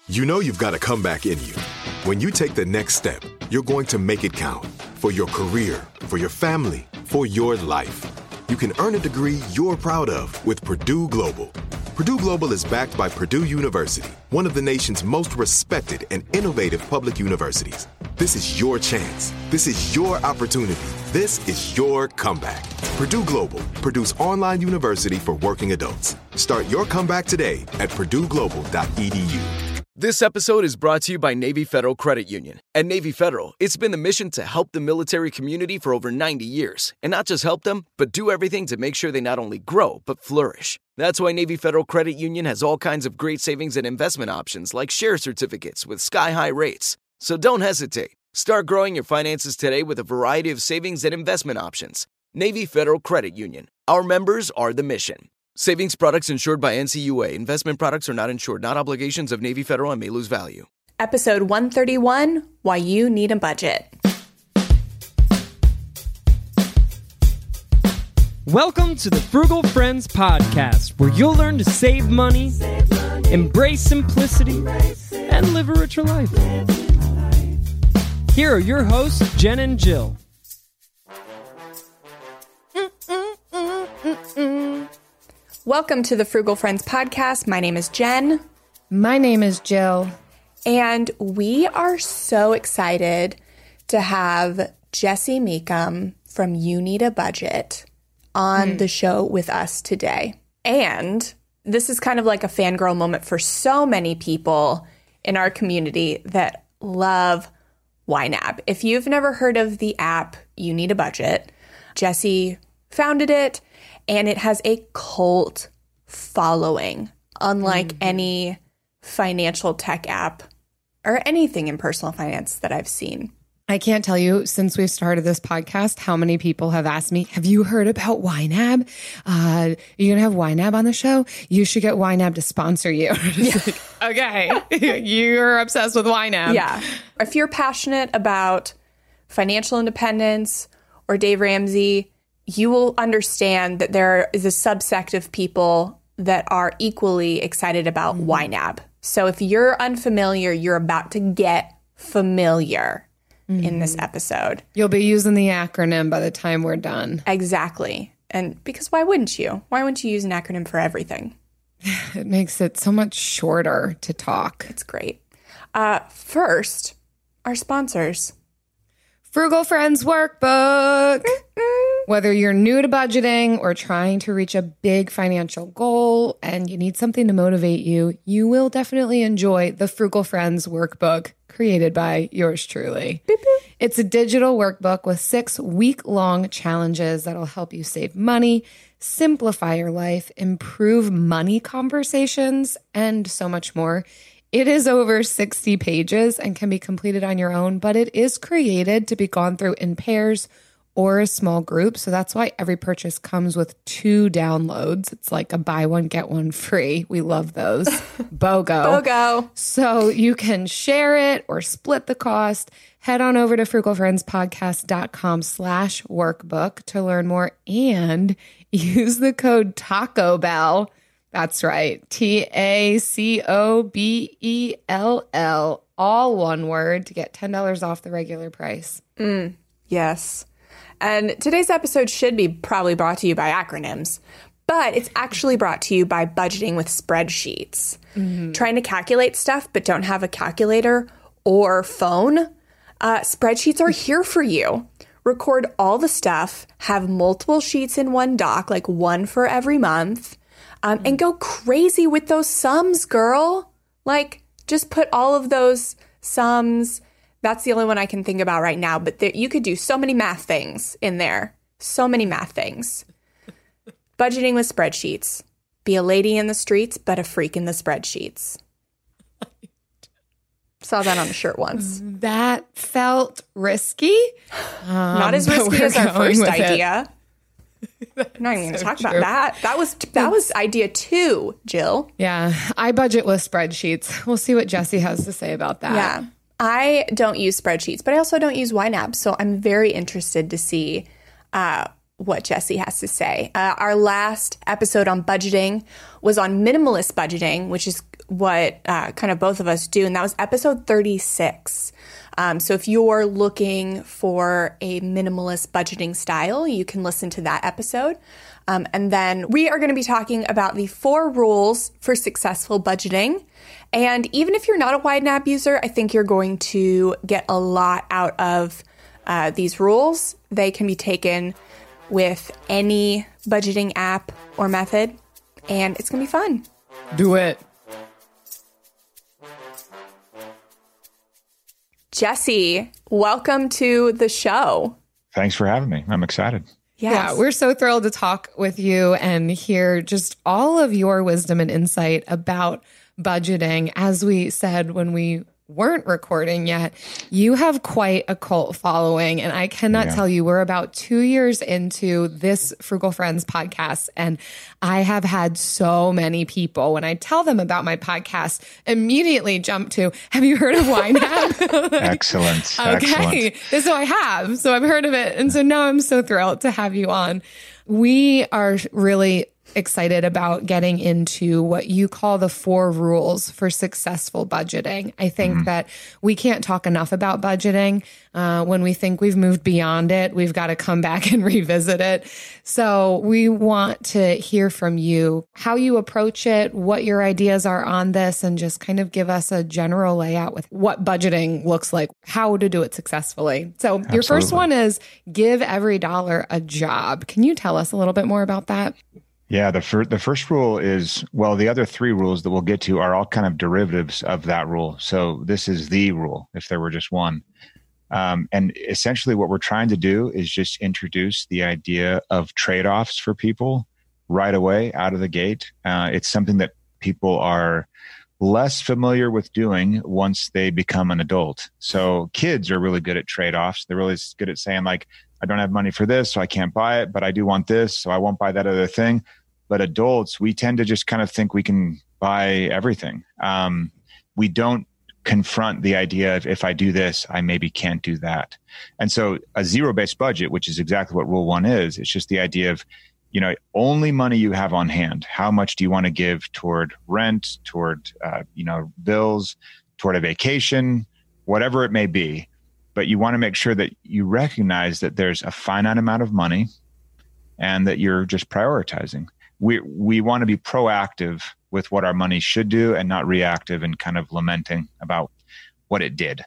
You know you've got a comeback in you. When you take the next step, you're going to make it count for your career, for your family, for your life. You can earn a degree you're proud of with Purdue Global. Purdue Global is backed by Purdue University, one of the nation's most respected and innovative public universities. This is your chance. This is your opportunity. This is your comeback. Purdue Global, Purdue's online university for working adults. Start your comeback today at purdueglobal.edu. This episode is brought to you by Navy Federal Credit Union. At Navy Federal, it's been the mission to help the military community for over 90 years. And not just help them, but do everything to make sure they not only grow, but flourish. That's why Navy Federal Credit Union has all kinds of great savings and investment options like share certificates with sky-high rates. So don't hesitate. Start growing your finances today with a variety of savings and investment options. Navy Federal Credit Union. Our members are the mission. Savings products insured by NCUA. Investment products are not insured, not obligations of Navy Federal and may lose value. Episode 131, Why You Need a Budget. Welcome to the Frugal Friends Podcast, where you'll learn to save money, embrace simplicity, and live a richer life. Here are your hosts, Jen and Jill. Welcome to the Frugal Friends Podcast. My name is Jen. My name is Jill. And we are so excited to have Jesse Meekum from You Need a Budget on the show with us today. And this is kind of like a fangirl moment for so many people in our community that love YNAB. If you've never heard of the app You Need a Budget, Jesse founded it, and it has a cult following, unlike any financial tech app or anything in personal finance that I've seen. I can't tell you, since we started this podcast, how many people have asked me, have you heard about YNAB? Are you going to have YNAB on the show? You should get YNAB to sponsor you. Like, okay, you're obsessed with YNAB. Yeah. If you're passionate about financial independence or Dave Ramsey, you will understand that there is a subsect of people that are equally excited about YNAB. So if you're unfamiliar, you're about to get familiar in this episode. You'll be using the acronym by the time we're done. Exactly. And because why wouldn't you? Why wouldn't you use an acronym for everything? It makes it so much shorter to talk. It's great. First, our sponsors. Frugal Friends Workbook. Whether you're new to budgeting or trying to reach a big financial goal and you need something to motivate you, you will definitely enjoy the Frugal Friends Workbook created by yours truly. Boop, boop. It's a digital workbook with 6 week-long challenges that'll help you save money, simplify your life, improve money conversations, and so much more. It is over 60 pages and can be completed on your own, but it is created to be gone through in pairs or a small group. So that's why every purchase comes with 2 downloads. It's like a buy one, get one free. We love those. BOGO. BOGO. So you can share it or split the cost. Head on over to frugalfriendspodcast.com/workbook to learn more and use the code Taco Bell. That's right. TACOBELL, all one word, to get $10 off the regular price. Yes. And today's episode should be probably brought to you by acronyms, but it's actually brought to you by budgeting with spreadsheets. Trying to calculate stuff but don't have a calculator or phone? Spreadsheets are here for you. Record all the stuff, have multiple sheets in one doc, like one for every month, and go crazy with those sums, girl. Like, just put all of those sums. That's the only one I can think about right now, but you could do so many math things in there. So many math things. Budgeting with spreadsheets. Be a lady in the streets, but a freak in the spreadsheets. Saw that on a shirt once. That felt risky. Not as risky as our first idea. I'm not even going to talk about that. That was idea 2, Jill. Yeah, I budget with spreadsheets. We'll see what Jesse has to say about that. Yeah. I don't use spreadsheets, but I also don't use YNAB, so I'm very interested to see what Jesse has to say. Our last episode on budgeting was on minimalist budgeting, which is what kind of both of us do, and that was episode 36. So if you're looking for a minimalist budgeting style, you can listen to that episode. And then we are going to be talking about the 4 rules for successful budgeting. And even if you're not a YNAB user, I think you're going to get a lot out of these rules. They can be taken with any budgeting app or method, and it's going to be fun. Do it. Jesse, welcome to the show. Thanks for having me. I'm excited. Yes. Yeah, we're so thrilled to talk with you and hear just all of your wisdom and insight about budgeting. As we said when we weren't recording yet, you have quite a cult following. And I cannot tell you, we're about 2 years into this Frugal Friends podcast. And I have had so many people, when I tell them about my podcast, immediately jump to, have you heard of YNAB? Excellent. Okay. Excellent. So I have. So I've heard of it. And so now I'm so thrilled to have you on. We are really excited about getting into what you call the 4 rules for successful budgeting. I think that we can't talk enough about budgeting. When we think we've moved beyond it, we've got to come back and revisit it. So we want to hear from you, how you approach it, what your ideas are on this, and just kind of give us a general layout with what budgeting looks like, how to do it successfully. So your first one is give every dollar a job. Can you tell us a little bit more about that? Yeah, the first rule is, well, the other 3 rules that we'll get to are all kind of derivatives of that rule. So this is the rule, if there were just one. And essentially what we're trying to do is just introduce the idea of trade-offs for people right away out of the gate. It's something that people are less familiar with doing once they become an adult. So kids are really good at trade-offs. They're really good at saying, like, I don't have money for this, so I can't buy it, but I do want this, so I won't buy that other thing. But adults, we tend to just kind of think we can buy everything. We don't confront the idea of, if I do this, I maybe can't do that. And so a zero-based budget, which is exactly what rule 1 is, it's just the idea of, only money you have on hand. How much do you want to give toward rent, toward, bills, toward a vacation, whatever it may be. But you want to make sure that you recognize that there's a finite amount of money and that you're just prioritizing. We want to be proactive with what our money should do and not reactive and kind of lamenting about what it did.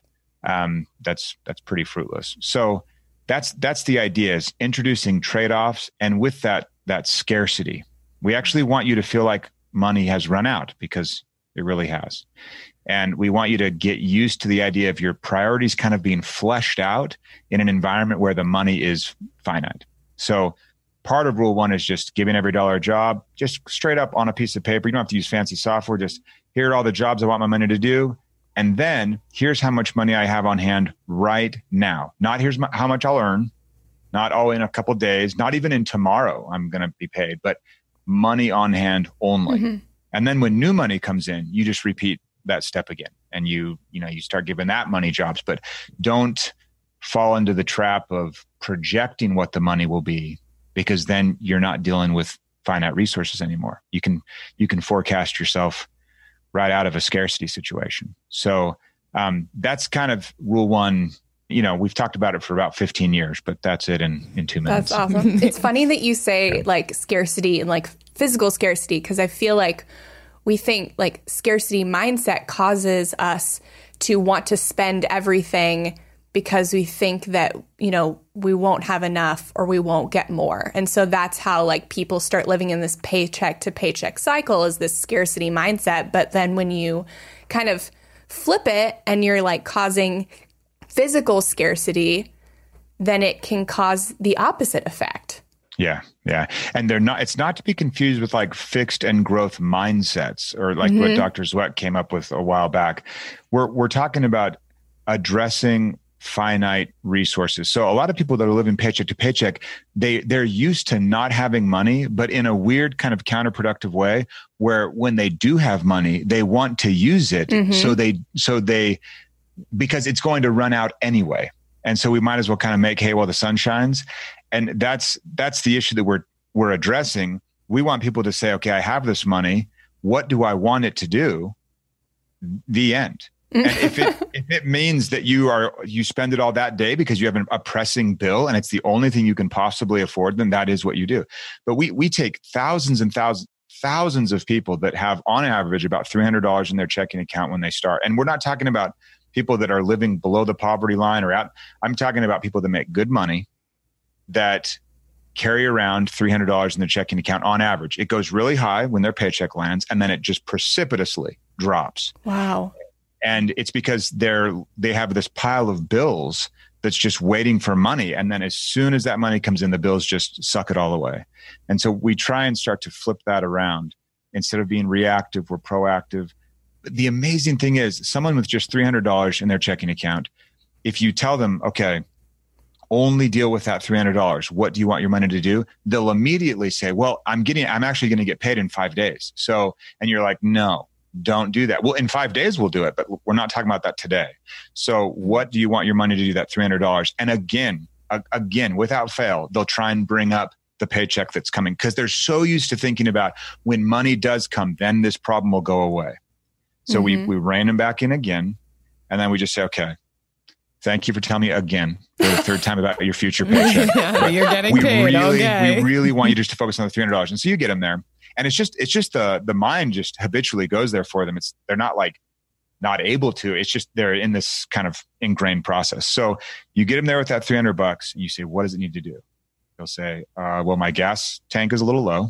That's pretty fruitless. So that's the idea, is introducing trade-offs, and with that scarcity. We actually want you to feel like money has run out, because it really has. And we want you to get used to the idea of your priorities kind of being fleshed out in an environment where the money is finite. So part of rule 1 is just giving every dollar a job, just straight up on a piece of paper. You don't have to use fancy software. Just, here are all the jobs I want my money to do. And then here's how much money I have on hand right now. Not here's how much I'll earn, not in a couple of days, not even in tomorrow I'm going to be paid, but money on hand only. Mm-hmm. And then when new money comes in, you just repeat that step again. And you start giving that money jobs, but don't fall into the trap of projecting what the money will be, because then you're not dealing with finite resources anymore. You can forecast yourself right out of a scarcity situation. So that's kind of rule 1. We've talked about it for about 15 years, but that's it in 2 minutes. That's awesome. It's funny that you say like scarcity and like physical scarcity, because I feel like we think like scarcity mindset causes us to want to spend everything because we think that, we won't have enough or we won't get more. And so that's how like people start living in this paycheck to paycheck cycle, is this scarcity mindset. But then when you kind of flip it and you're like causing physical scarcity, then it can cause the opposite effect. Yeah. Yeah. And it's not to be confused with like fixed and growth mindsets, or like what Dr. Zweck came up with a while back. We're talking about addressing finite resources. So a lot of people that are living paycheck to paycheck, they're used to not having money, but in a weird kind of counterproductive way, where when they do have money, they want to use it. So they because it's going to run out anyway. And so we might as well kind of make hay while the sun shines. And that's the issue that we're addressing. We want people to say, okay, I have this money. What do I want it to do? The end. And if it means that you spend it all that day because you have a pressing bill and it's the only thing you can possibly afford, then that is what you do. But we take thousands and thousands of people that have on average about $300 in their checking account when they start. And we're not talking about people that are living below the poverty line or out. I'm talking about people that make good money that carry around $300 in their checking account on average. It goes really high when their paycheck lands, and then it just precipitously drops. Wow. And it's because they have this pile of bills that's just waiting for money. And then as soon as that money comes in, the bills just suck it all away. And so we try and start to flip that around. Instead of being reactive, we're proactive. But the amazing thing is, someone with just $300 in their checking account, if you tell them, okay, only deal with that $300. What do you want your money to do? They'll immediately say, well, I'm actually going to get paid in 5 days. So, and you're like, no, don't do that. Well, in 5 days we'll do it, but we're not talking about that today. So what do you want your money to do, that $300? And again, without fail, they'll try and bring up the paycheck that's coming because they're so used to thinking about when money does come, then this problem will go away. So we rein them back in again. And then we just say, okay, thank you for telling me again for the third time about your future paycheck. You're getting paid. We really want you just to focus on the $300. And so you get them there. And it's just the mind just habitually goes there for them. They're not like not able to. It's just they're in this kind of ingrained process. So you get them there with that $300 and you say, what does it need to do? They'll say, well, my gas tank is a little low.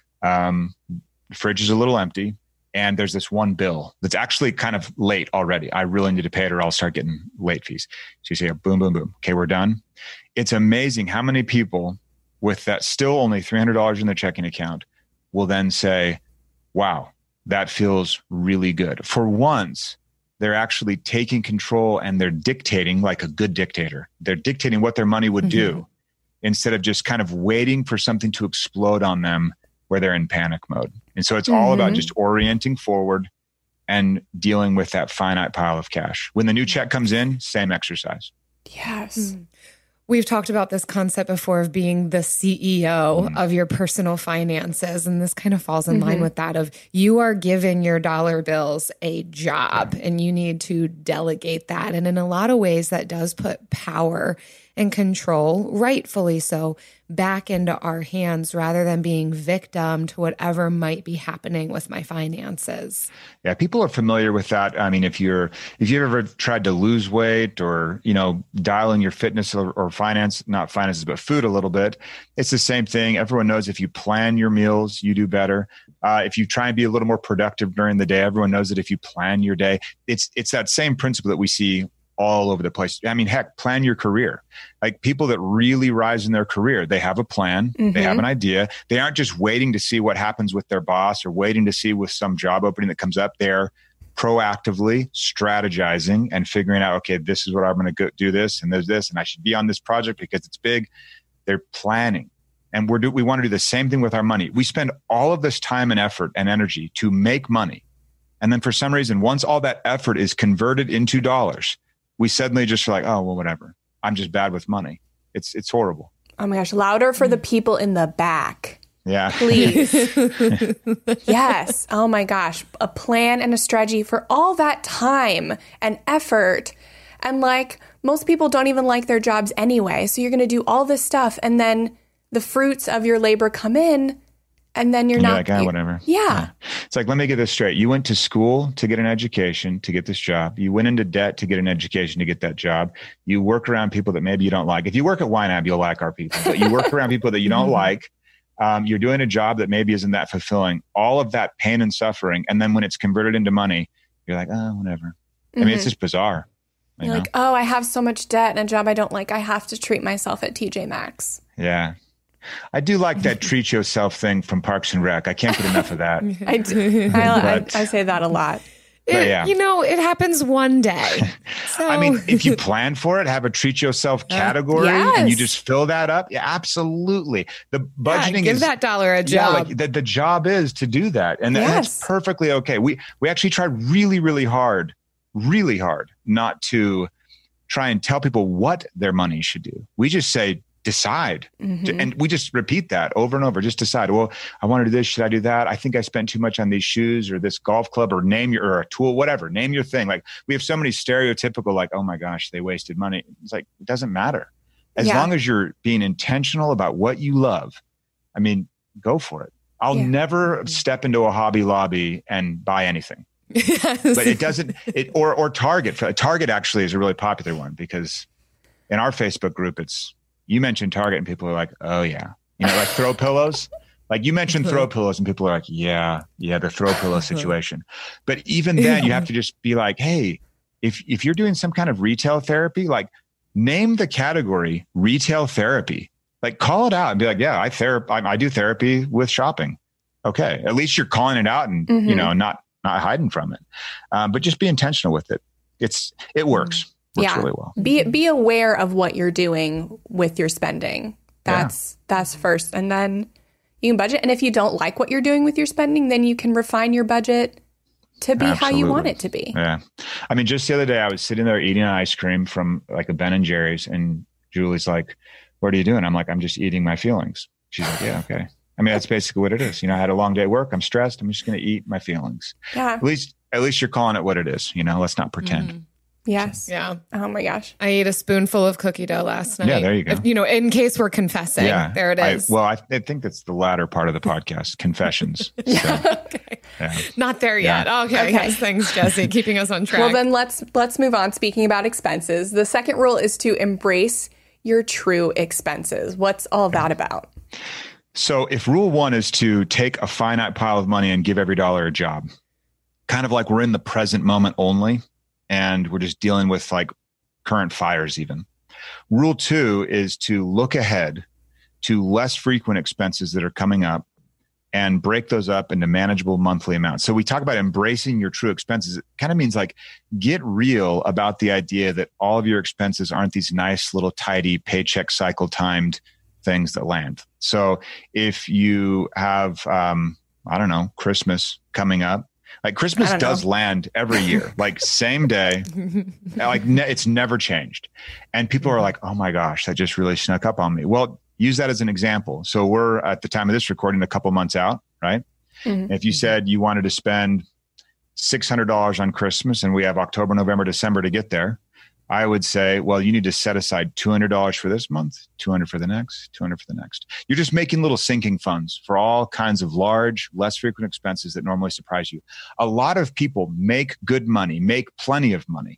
The fridge is a little empty. And there's this one bill that's actually kind of late already. I really need to pay it or I'll start getting late fees. So you say, boom, boom, boom. Okay, we're done. It's amazing how many people with that still only $300 in their checking account will then say, wow, that feels really good. For once, they're actually taking control and they're dictating like a good dictator. They're dictating what their money would do instead of just kind of waiting for something to explode on them where they're in panic mode. And so it's all about just orienting forward and dealing with that finite pile of cash. When the new check comes in, same exercise. Yes. We've talked about this concept before of being the CEO of your personal finances. And this kind of falls in line with that of you are giving your dollar bills a job and you need to delegate that. And in a lot of ways, that does put power and control, rightfully so, back into our hands rather than being victim to whatever might be happening with my finances. Yeah, people are familiar with that. I mean, if you've ever tried to lose weight or, dial in your fitness or not finances, but food a little bit, it's the same thing. Everyone knows if you plan your meals, you do better. If you try and be a little more productive during the day, everyone knows that if you plan your day, it's that same principle that we see all over the place. I mean, heck, plan your career. Like people that really rise in their career, they have a plan, they have an idea. They aren't just waiting to see what happens with their boss or waiting to see with some job opening that comes up. They're proactively strategizing and figuring out, okay, this is what I'm going to go do this and there's this, and I should be on this project because it's big. They're planning. And we want to do the same thing with our money. We spend all of this time and effort and energy to make money. And then for some reason, once all that effort is converted into dollars, we suddenly just are like, oh, well, whatever. I'm just bad with money. It's horrible. Oh my gosh. Louder for the people in the back. Yeah. Please. Yes. Oh my gosh. A plan and a strategy for all that time and effort. And like most people don't even like their jobs anyway. So you're going to do all this stuff and then the fruits of your labor come in. And then you're not like, whatever. Yeah. It's like, let me get this straight. You went to school to get an education, to get this job. You went into debt to get an education, to get that job. You work around people that maybe you don't like. If you work at YNAB, you'll like our people. But you work around people that you don't like. You're doing a job that maybe isn't that fulfilling. All of that pain and suffering. And then when it's converted into money, you're like, oh, whatever. I mean, it's just bizarre. You're like, oh, I have so much debt and a job I don't like. I have to treat myself at TJ Maxx. Yeah. I do like that treat yourself thing from Parks and Rec. I can't get enough of that. I do. I say that a lot. It happens one day. So. I mean, if you plan for it, have a treat yourself category and you just fill that up. Yeah, absolutely. The budgeting give that dollar a job. Yeah, the job is to do that. And that's perfectly okay. We actually tried really, really hard not to try and tell people what their money should do. We just say, decide. And we just repeat that over and over. Just decide, well, I want to do this. Should I do that? I think I spent too much on these shoes or this golf club, or or a tool, whatever. Name your thing. Like, we have so many stereotypical, like, oh my gosh, they wasted money. It's like, it doesn't matter. As long as you're being intentional about what you love, I mean, go for it. I'll never step into a Hobby Lobby and buy anything. But it doesn't, or Target. Target actually is a really popular one, because in our Facebook group, you mentioned Target and people are like, oh yeah. Like throw pillows. Like you mentioned throw pillows and people are like, yeah, the throw pillow situation. But even then you have to just be like, hey, if you're doing some kind of retail therapy, like name the category retail therapy. Like call it out and be like, yeah, I do therapy with shopping. Okay. At least you're calling it out and, not hiding from it. But just be intentional with it. It works. Works really well. Be aware of what you're doing with your spending. That's first. And then you can budget. And if you don't like what you're doing with your spending, then you can refine your budget to be how you want it to be. Yeah. I mean, just the other day I was sitting there eating ice cream from like a Ben and Jerry's, and Julie's like, what are you doing? I'm like, I'm just eating my feelings. She's like, yeah, okay. I mean, that's basically what it is. I had a long day at work. I'm stressed. I'm just going to eat my feelings. Yeah. At least you're calling it what it is. Let's not pretend. Yes. Yeah. Oh my gosh. I ate a spoonful of cookie dough last night. Yeah, there you go. In case we're confessing. Yeah. There it is. I think that's the latter part of the podcast, confessions. Okay. Yeah. Not there yet. Yeah. Okay. Yes, thanks, Jesse. Keeping us on track. Well, then let's move on. Speaking about expenses, the second rule is to embrace your true expenses. What's all that about? So if rule one is to take a finite pile of money and give every dollar a job, kind of like we're in the present moment only, and we're just dealing with like current fires even. Rule two is to look ahead to less frequent expenses that are coming up and break those up into manageable monthly amounts. So we talk about embracing your true expenses. It kind of means like get real about the idea that all of your expenses aren't these nice little tidy paycheck cycle timed things that land. So if you have, Christmas coming up, like Christmas does land every year, like same day, like it's never changed. And people are like, oh my gosh, that just really snuck up on me. Well, use that as an example. So we're at the time of this recording, a couple months out, right? Mm-hmm. If you said you wanted to spend $600 on Christmas and we have October, November, December to get there, I would say, well, you need to set aside $200 for this month, $200 for the next, $200 for the next. You're just making little sinking funds for all kinds of large, less frequent expenses that normally surprise you. A lot of people make good money, make plenty of money,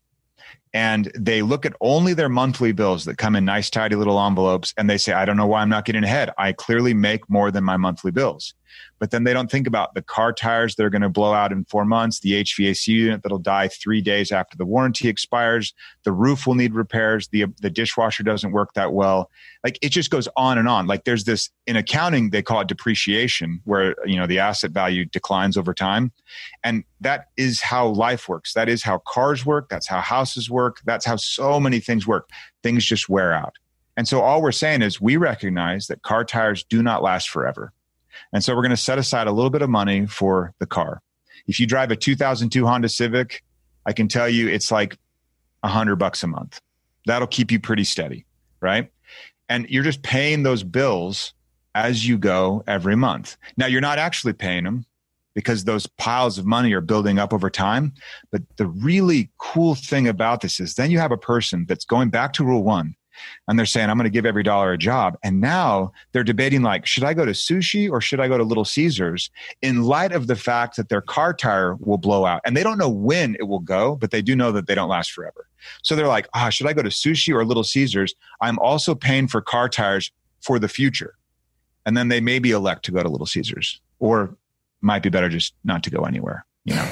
and they look at only their monthly bills that come in nice, tidy little envelopes, and they say, I don't know why I'm not getting ahead. I clearly make more than my monthly bills. But then they don't think about the car tires that are going to blow out in 4 months, the HVAC unit that'll die 3 days after the warranty expires, the roof will need repairs, the dishwasher doesn't work that well. Like it just goes on and on. Like there's this, in accounting, they call it depreciation, where the asset value declines over time. And that is how life works. That is how cars work. That's how houses work. That's how so many things work. Things just wear out. And so all we're saying is we recognize that car tires do not last forever. And so we're going to set aside a little bit of money for the car. If you drive a 2002 Honda Civic, I can tell you it's like $100 a month. That'll keep you pretty steady, right? And you're just paying those bills as you go every month. Now, you're not actually paying them because those piles of money are building up over time. But the really cool thing about this is then you have a person that's going back to rule one, and they're saying, I'm going to give every dollar a job. And now they're debating like, should I go to sushi or should I go to Little Caesars, in light of the fact that their car tire will blow out? And they don't know when it will go, but they do know that they don't last forever. So they're like, should I go to sushi or Little Caesars? I'm also paying for car tires for the future. And then they maybe elect to go to Little Caesars, or might be better just not to go anywhere.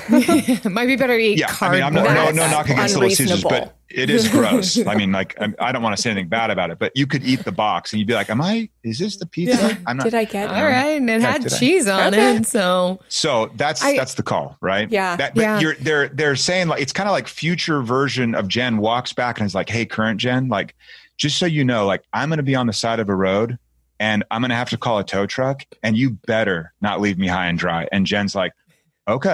Might be better to eat cardboard. I mean, I'm no knock against Little Caesars, but it is gross. I mean, like, I don't want to say anything bad about it, but you could eat the box and you'd be like, is this the pizza? Yeah. I'm not, did I get it? All right. And it had cheese on it. So that's the call, right? Yeah. They're saying like, it's kind of like future version of Jen walks back and is like, hey, current Jen, like, just so you know, like, I'm going to be on the side of a road and I'm going to have to call a tow truck and you better not leave me high and dry. And Jen's like, okay.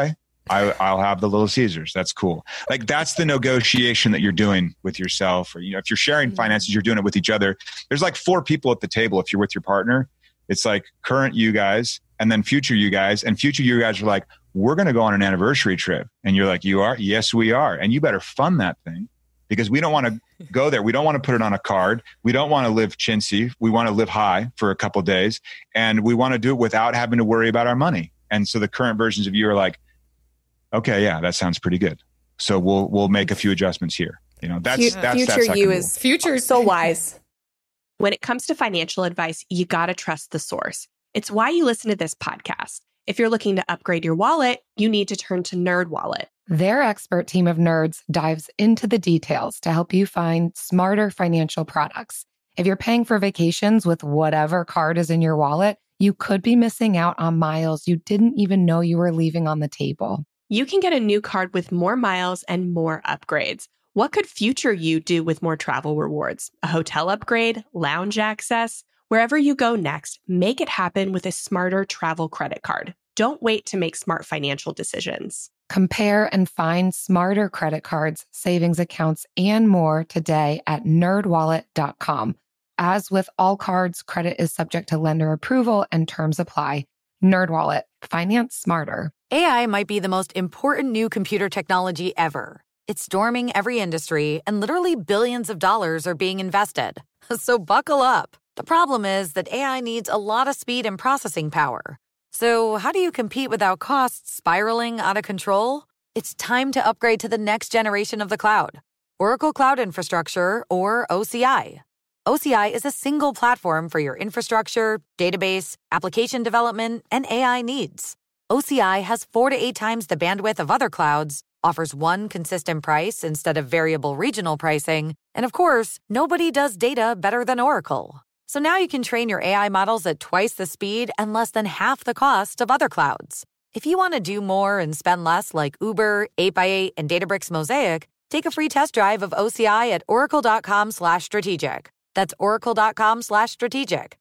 I'll have the Little Caesars. That's cool. Like that's the negotiation that you're doing with yourself, or, if you're sharing finances, you're doing it with each other. There's like 4 people at the table. If you're with your partner, it's like current you guys and then future you guys, and future you guys are like, we're going to go on an anniversary trip. And you're like, you are? Yes, we are. And you better fund that thing, because we don't want to go there. We don't want to put it on a card. We don't want to live chintzy. We want to live high for a couple of days, and we want to do it without having to worry about our money. And so the current versions of you are like, okay, yeah, that sounds pretty good. So we'll make a few adjustments here. That's future that you rule. is future so wise. When it comes to financial advice, you got to trust the source. It's why you listen to this podcast. If you're looking to upgrade your wallet, you need to turn to NerdWallet. Their expert team of nerds dives into the details to help you find smarter financial products. If you're paying for vacations with whatever card is in your wallet, you could be missing out on miles you didn't even know you were leaving on the table. You can get a new card with more miles and more upgrades. What could future you do with more travel rewards? A hotel upgrade, lounge access? Wherever you go next, make it happen with a smarter travel credit card. Don't wait to make smart financial decisions. Compare and find smarter credit cards, savings accounts, and more today at nerdwallet.com. As with all cards, credit is subject to lender approval and terms apply. NerdWallet. Finance smarter. AI might be the most important new computer technology ever. It's storming every industry, and literally billions of dollars are being invested. So buckle up. The problem is that AI needs a lot of speed and processing power. So how do you compete without costs spiraling out of control? It's time to upgrade to the next generation of the cloud. Oracle Cloud Infrastructure, or OCI. OCI is a single platform for your infrastructure, database, application development, and AI needs. OCI has 4 to 8 times the bandwidth of other clouds, offers one consistent price instead of variable regional pricing, and of course, nobody does data better than Oracle. So now you can train your AI models at twice the speed and less than half the cost of other clouds. If you want to do more and spend less like Uber, 8x8, and Databricks Mosaic, take a free test drive of OCI at oracle.com/strategic. That's oracle.com/strategic.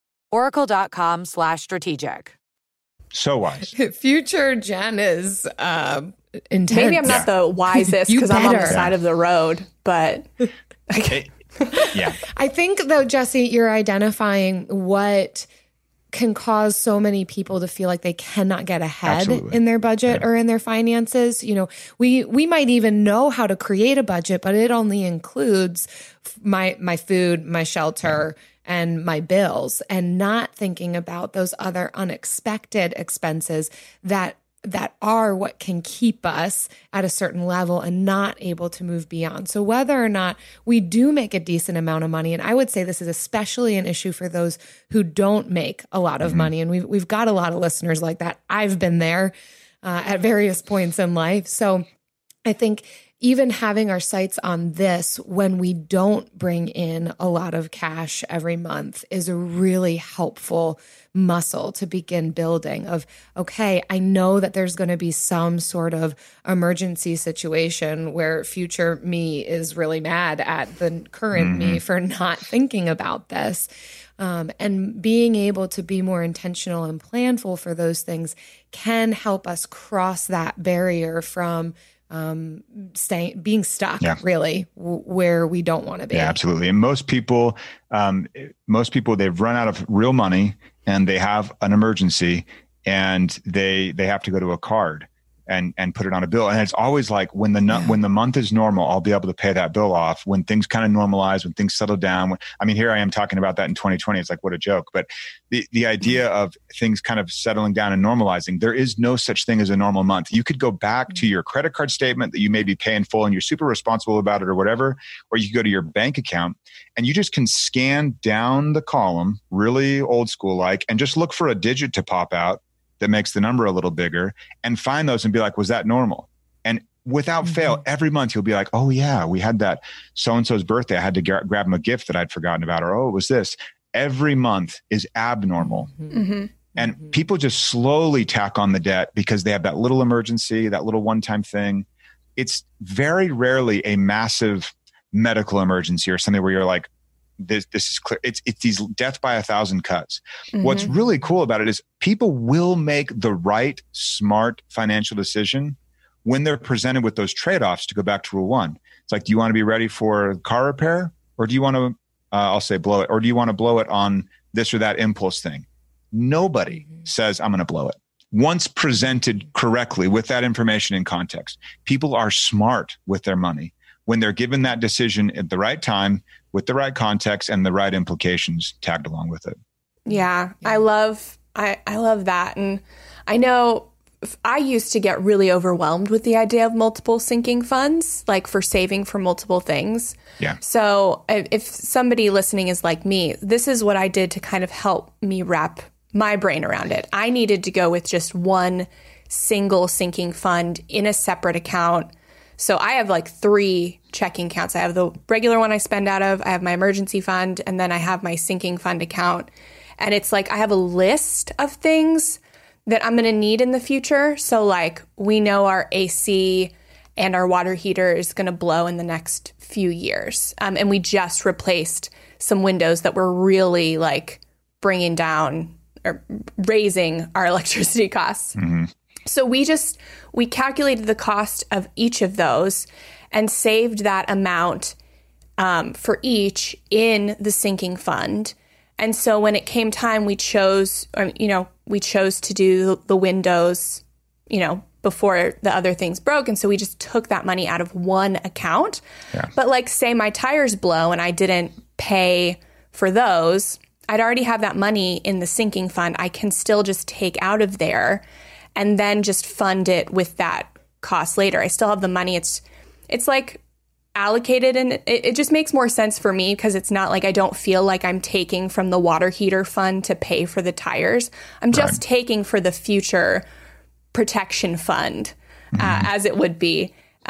Oracle.com/strategic. So wise. Future Jen is intense. Maybe I'm not the wisest because I'm on the side of the road, but... Yeah. I think, though, Jesse, you're identifying what can cause so many people to feel like they cannot get ahead in their budget or in their finances. We might even know how to create a budget, but it only includes my food, my shelter, and my bills, and not thinking about those other unexpected expenses that are what can keep us at a certain level and not able to move beyond. So whether or not we do make a decent amount of money, and I would say this is especially an issue for those who don't make a lot of money, and we've got a lot of listeners like that. I've been there at various points in life. So I think even having our sights on this when we don't bring in a lot of cash every month is a really helpful muscle to begin building of, okay, I know that there's going to be some sort of emergency situation where future me is really mad at the current me for not thinking about this. And being able to be more intentional and planful for those things can help us cross that barrier from being stuck really where we don't want to be. Yeah, absolutely. And most people, they've run out of real money and they have an emergency and they have to go to a card and put it on a bill. And it's always like when the month is normal, I'll be able to pay that bill off. When things kind of normalize, when things settle down. Here I am talking about that in 2020. It's like, what a joke. But the idea of things kind of settling down and normalizing, there is no such thing as a normal month. You could go back to your credit card statement that you may be paying full and you're super responsible about it or whatever, or you could go to your bank account and you just can scan down the column, really old school like, and just look for a digit to pop out that makes the number a little bigger and find those and be like, was that normal? And without fail, every month you'll be like, oh yeah, we had that so-and-so's birthday. I had to grab him a gift that I'd forgotten about, or, oh, it was this. Every month is abnormal. And people just slowly tack on the debt because they have that little emergency, that little one-time thing. It's very rarely a massive medical emergency or something where you're like, this is clear. It's these death by 1,000 cuts. What's really cool about it is people will make the right, smart financial decision when they're presented with those trade-offs, to go back to rule one, it's like, do you want to be ready for car repair, or do you want to, I'll say blow it, or do you want to blow it on this or that impulse thing? Nobody says, I'm going to blow it. Once presented correctly with that information in context, people are smart with their money when they're given that decision at the right time, with the right context and the right implications tagged along with it. Yeah. I love that. And I know I used to get really overwhelmed with the idea of multiple sinking funds, like for saving for multiple things. Yeah. So if somebody listening is like me, this is what I did to kind of help me wrap my brain around it. I needed to go with just one single sinking fund in a separate account. So I have like 3 checking accounts. I have the regular one I spend out of, I have my emergency fund, and then I have my sinking fund account. And it's like I have a list of things that I'm going to need in the future. So like we know our AC and our water heater is going to blow in the next few years. And we just replaced some windows that were really like bringing down or raising our electricity costs. Mm-hmm. So we calculated the cost of each of those and saved that amount for each in the sinking fund. And so when it came time, we chose to do the windows, before the other things broke. And so we just took that money out of one account. Yeah. But like, say my tires blow and I didn't pay for those, I'd already have that money in the sinking fund. I can still just take out of there and then just fund it with that cost later. I still have the money. It's like allocated, and it just makes more sense for me because it's not like I don't feel like I'm taking from the water heater fund to pay for the tires. I'm just taking for the future protection fund, as it would be.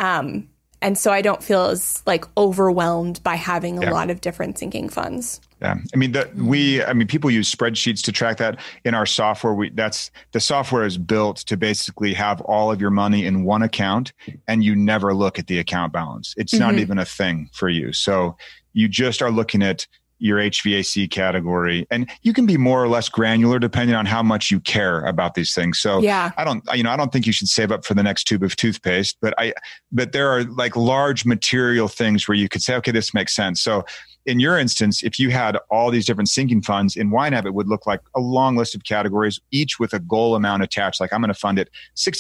And so I don't feel as like overwhelmed by having a lot of different sinking funds. Yeah. People use spreadsheets to track that. In our software, the software is built to basically have all of your money in one account and you never look at the account balance. It's not even a thing for you. So you just are looking at your HVAC category, and you can be more or less granular depending on how much you care about these things. So I don't think you should save up for the next tube of toothpaste, but there are like large material things where you could say, okay, this makes sense. So in your instance, if you had all these different sinking funds in YNAB, it would look like a long list of categories, each with a goal amount attached. Like I'm going to fund it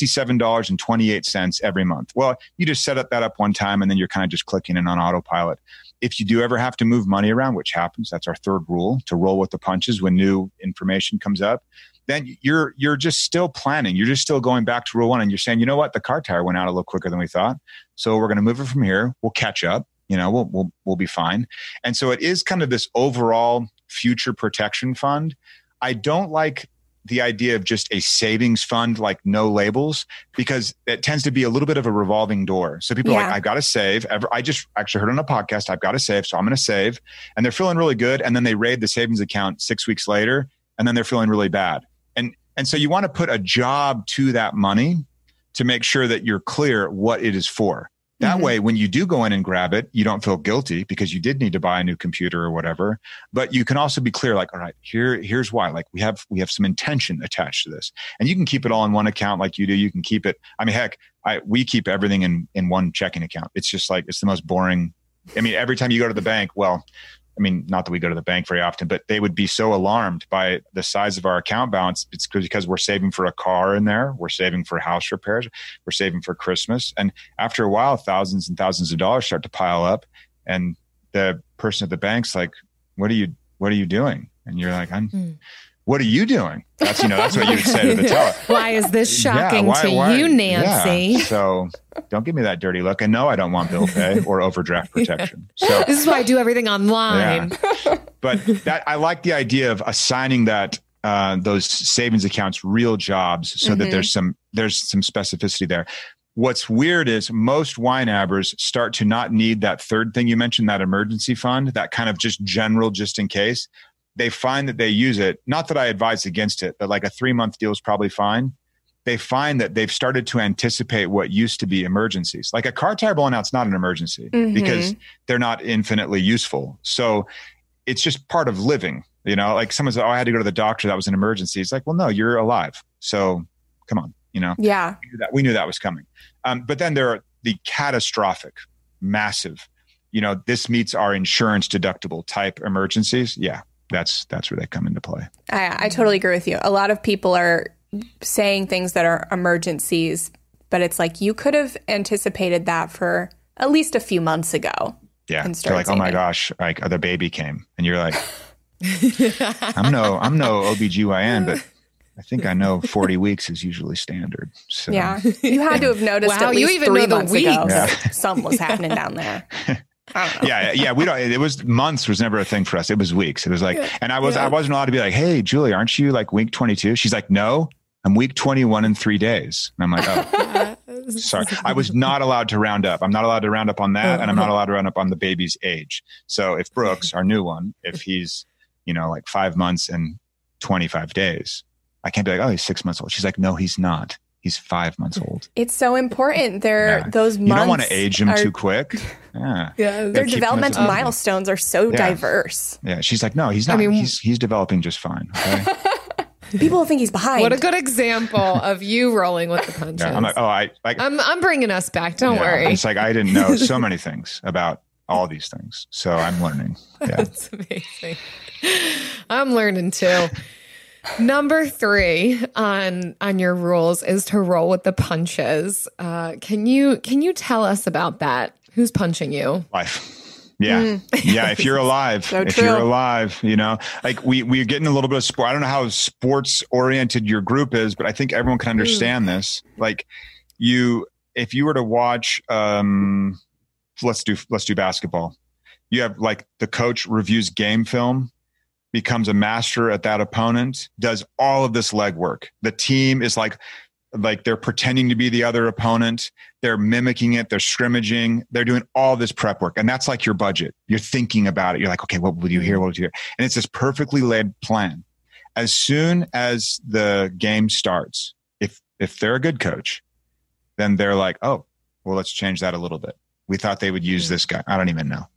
$67.28 every month. Well, you just set that up one time and then you're kind of just clicking in on autopilot. If you do ever have to move money around, which happens, that's our third rule, to roll with the punches when new information comes up, then you're just still planning. You're just still going back to rule one and you're saying, you know what, the car tire went out a little quicker than we thought. So we're going to move it from here. We'll catch up. We'll be fine. And so it is kind of this overall future protection fund. I don't like the idea of just a savings fund, like no labels, because it tends to be a little bit of a revolving door. So people are like, I've got to save. I just actually heard on a podcast, I've got to save. So I'm going to save. And they're feeling really good. And then they raid the savings account 6 weeks later, and then they're feeling really bad. And so you want to put a job to that money to make sure that you're clear what it is for. That way, when you do go in and grab it, you don't feel guilty because you did need to buy a new computer or whatever. But you can also be clear, like, all right, here's why. Like we have some intention attached to this, and you can keep it all in one account, like you do. You can keep it. I mean, heck, we keep everything in one checking account. It's just like it's the most boring. I mean, every time you go to the bank, not that we go to the bank very often, but they would be so alarmed by the size of our account balance. It's because we're saving for a car in there. We're saving for house repairs. We're saving for Christmas. And after a while, thousands and thousands of dollars start to pile up. And the person at the bank's like, what are you doing? And you're like, what are you doing? That's what you would say to the teller. Why is this shocking to you, Nancy? Yeah. So don't give me that dirty look. And no, I don't want bill pay or overdraft protection. So this is why I do everything online. Yeah. But I like the idea of assigning those savings accounts real jobs so that there's some specificity there. What's weird is most YNABers start to not need that third thing you mentioned, that emergency fund, that kind of just general, just in case. They find that they use it. Not that I advise against it, but like a 3-month deal is probably fine. They find that they've started to anticipate what used to be emergencies. Like a car tire blowing out's not an emergency because they're not infinitely useful. So it's just part of living. Like someone said, I had to go to the doctor. That was an emergency. It's like, well, no, you're alive. So come on. Yeah. We knew that was coming. But then there are the catastrophic, massive, this meets our insurance deductible type emergencies. Yeah, that's where they come into play. I totally agree with you. A lot of people are saying things that are emergencies, but it's like you could have anticipated that for at least a few months ago. Yeah. They're like, oh my gosh, like the baby came. And you're like, I'm no OBGYN, but I think I know 40 weeks is usually standard. So yeah. You had to have noticed at least you even 3 know the months weeks. ago Yeah. that something was happening down there. I don't know. Yeah. We don't, it was months was never a thing for us. It was weeks. It was like, and I wasn't allowed to be like, hey, Julie, aren't you like week 22? She's like, no, I'm week 21 in 3 days. And I'm like, oh, sorry. I was not allowed to round up. I'm not allowed to round up on that. And I'm not allowed to round up on the baby's age. So if Brooks, our new one, if he's, like 5 months and 25 days, I can't be like, oh, he's 6 months old. She's like, no, he's not. He's 5 months old. It's so important. Those months. You don't want to age him too quick. Yeah. Their developmental milestones are so diverse. Yeah. She's like, no, he's not. He's developing just fine. Okay? People think he's behind. What a good example of you rolling with the punches. Yeah, I'm like, I'm bringing us back. Don't worry. It's like I didn't know so many things about all these things, so I'm learning. Yeah. That's amazing. I'm learning too. Number 3 on your rules is to roll with the punches. Can you tell us about that? Who's punching you? Life. Yeah. Yeah. If you're alive, you're alive, like we're getting a little bit of sport. I don't know how sports oriented your group is, but I think everyone can understand this. Like if you were to watch, let's do basketball. You have like the coach reviews game film, becomes a master at that opponent, does all of this legwork. The team is like they're pretending to be the other opponent. They're mimicking it. They're scrimmaging. They're doing all this prep work. And that's like your budget. You're thinking about it. You're like, okay, what would you hear? What would you hear? And it's this perfectly laid plan. As soon as the game starts, if they're a good coach, then they're like, oh, well, let's change that a little bit. We thought they would use this guy. I don't even know.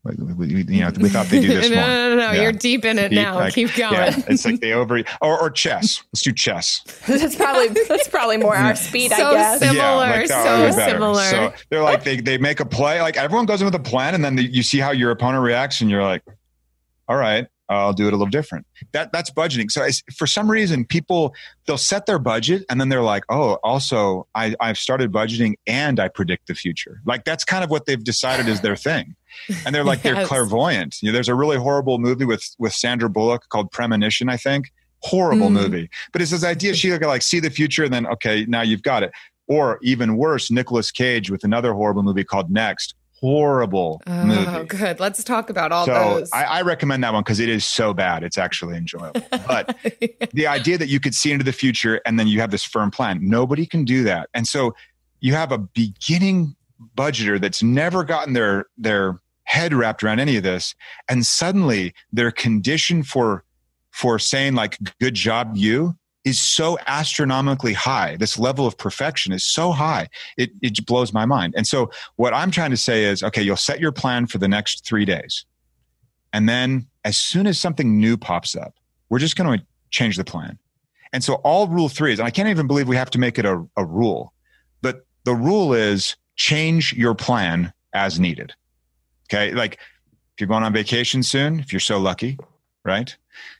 We thought they do this more. No. Yeah. You're deep in it now. Like, keep going. Yeah, it's like they or chess. Let's do chess. That's probably more our speed, so I guess. Similar, so similar. So they're like, they make a play. Like everyone goes in with a plan, and then you see how your opponent reacts, and you're like, all right, I'll do it a little different. That's budgeting. So for some reason, they'll set their budget and then they're like, oh, also I've started budgeting and I predict the future. Like that's kind of what they've decided is their thing. And they're like, they're clairvoyant. There's a really horrible movie with Sandra Bullock called Premonition, I think. Horrible movie. But it's this idea she could like see the future and then, okay, now you've got it. Or even worse, Nicolas Cage with another horrible movie called Next. Horrible movie. Oh, good. Let's talk about all those. I recommend that one because it is so bad. It's actually enjoyable. But the idea that you could see into the future and then you have this firm plan, nobody can do that. And so you have a beginning budgeter that's never gotten their head wrapped around any of this. And suddenly their condition for saying like, good job, you, is so astronomically high. This level of perfection is so high. It blows my mind. And so what I'm trying to say is, okay, you'll set your plan for the next 3 days. And then as soon as something new pops up, we're just going to change the plan. And so all rule 3 is, and I can't even believe we have to make it a rule, but the rule is change your plan as needed. Okay. Like if you're going on vacation soon, if you're so lucky, right?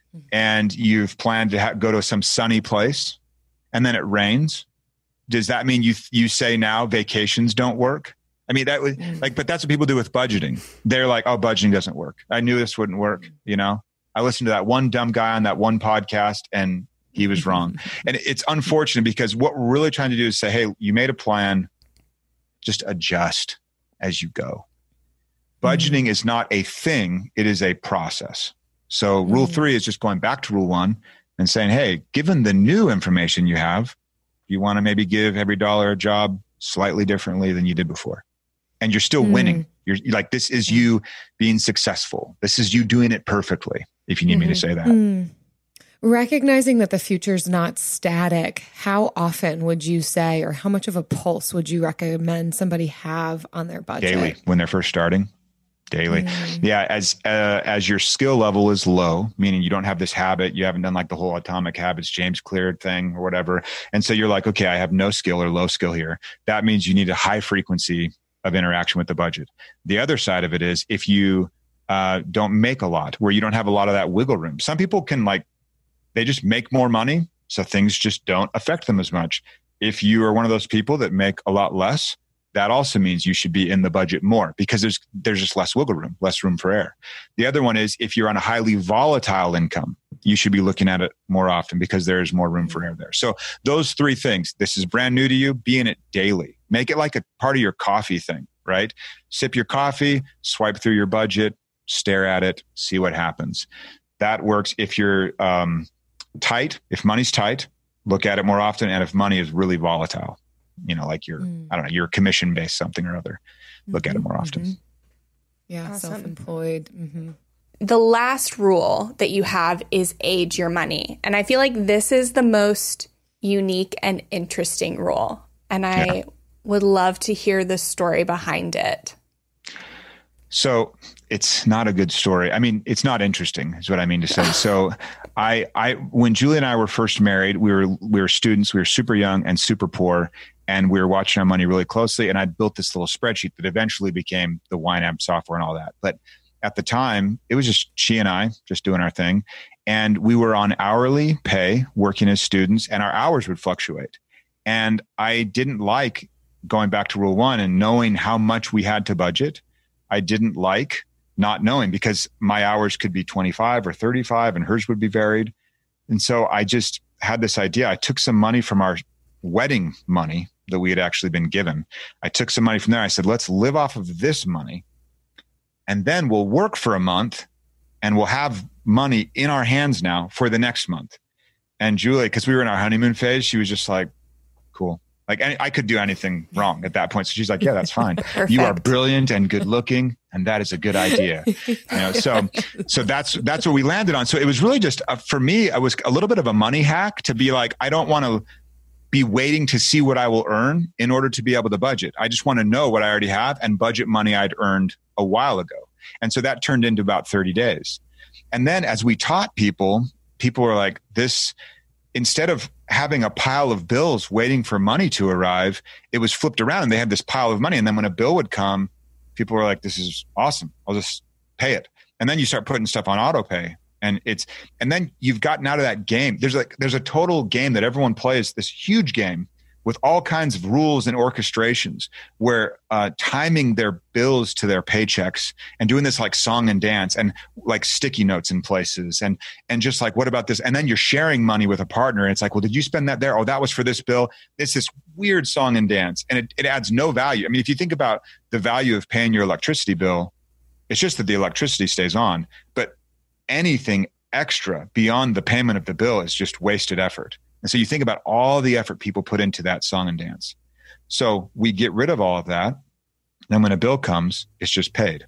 And you've planned to go to some sunny place and then it rains. Does that mean you say now vacations don't work? I mean, that would but that's what people do with budgeting. They're like, oh, budgeting doesn't work. I knew this wouldn't work. I listened to that one dumb guy on that one podcast and he was wrong. And it's unfortunate because what we're really trying to do is say, hey, you made a plan, just adjust as you go. Budgeting is not a thing. It is a process. So rule 3 is just going back to rule 1 and saying, hey, given the new information you have, you want to maybe give every dollar a job slightly differently than you did before. And you're still winning. You're like, this is you being successful. This is you doing it perfectly, if you need me to say that. Recognizing that the future's not static, how often would you say, or how much of a pulse would you recommend somebody have on their budget? Daily, when they're first starting. Daily. Yeah. As your skill level is low, meaning you don't have this habit, you haven't done like the whole Atomic Habits, James Clear thing or whatever. And so you're like, okay, I have no skill or low skill here. That means you need a high frequency of interaction with the budget. The other side of it is if you don't make a lot, where you don't have a lot of that wiggle room. Some people can they just make more money. So things just don't affect them as much. If you are one of those people that make a lot less, that also means you should be in the budget more because there's just less wiggle room, less room for error. The other one is if you're on a highly volatile income, you should be looking at it more often because there's more room for error there. So those three things, this is brand new to you, be in it daily. Make it like a part of your coffee thing, right? Sip your coffee, swipe through your budget, stare at it, see what happens. That works if you're tight. If money's tight, look at it more often. And if money is really volatile, like you're commission-based something or other, look at it more often. Yeah, awesome. Self-employed. The last rule that you have is age your money. And I feel like this is the most unique and interesting rule. And I would love to hear the story behind it. So it's not a good story. I mean, it's not interesting is what I mean to say. So when Julie and I were first married, we were students, we were super young and super poor, and we were watching our money really closely. And I built this little spreadsheet that eventually became the YNAB software and all that. But at the time, it was just she and I just doing our thing. And we were on hourly pay working as students, and our hours would fluctuate. And I didn't like going back to rule one and knowing how much we had to budget. I didn't like not knowing because my hours could be 25 or 35 and hers would be varied. And so I just had this idea. I took some money from our wedding money that we had actually been given. I took some money from there. I said, let's live off of this money and then we'll work for a month and we'll have money in our hands now for the next month. And Julie, because we were in our honeymoon phase, she was just like, cool. Like I could do anything wrong at that point. So she's like, yeah, that's fine. You are brilliant and good looking. And that is a good idea. So that's what we landed on. So it was really just, for me, it was a little bit of a money hack to be like, I don't want to be waiting to see what I will earn in order to be able to budget. I just want to know what I already have and budget money I'd earned a while ago. And so that turned into about 30 days. And then as we taught people were like this, instead of having a pile of bills waiting for money to arrive, it was flipped around and they had this pile of money. And then when a bill would come, people were like, this is awesome. I'll just pay it. And then you start putting stuff on auto pay. And then you've gotten out of that game. There's a total game that everyone plays, this huge game with all kinds of rules and orchestrations where timing their bills to their paychecks and doing this like song and dance and like sticky notes in places and just like, what about this? And then you're sharing money with a partner. And it's like, well, did you spend that there? Oh, that was for this bill. It's this weird song and dance and it adds no value. I mean, if you think about the value of paying your electricity bill, it's just that the electricity stays on, but anything extra beyond the payment of the bill is just wasted effort. And so you think about all the effort people put into that song and dance. So we get rid of all of that. Then when a bill comes, it's just paid.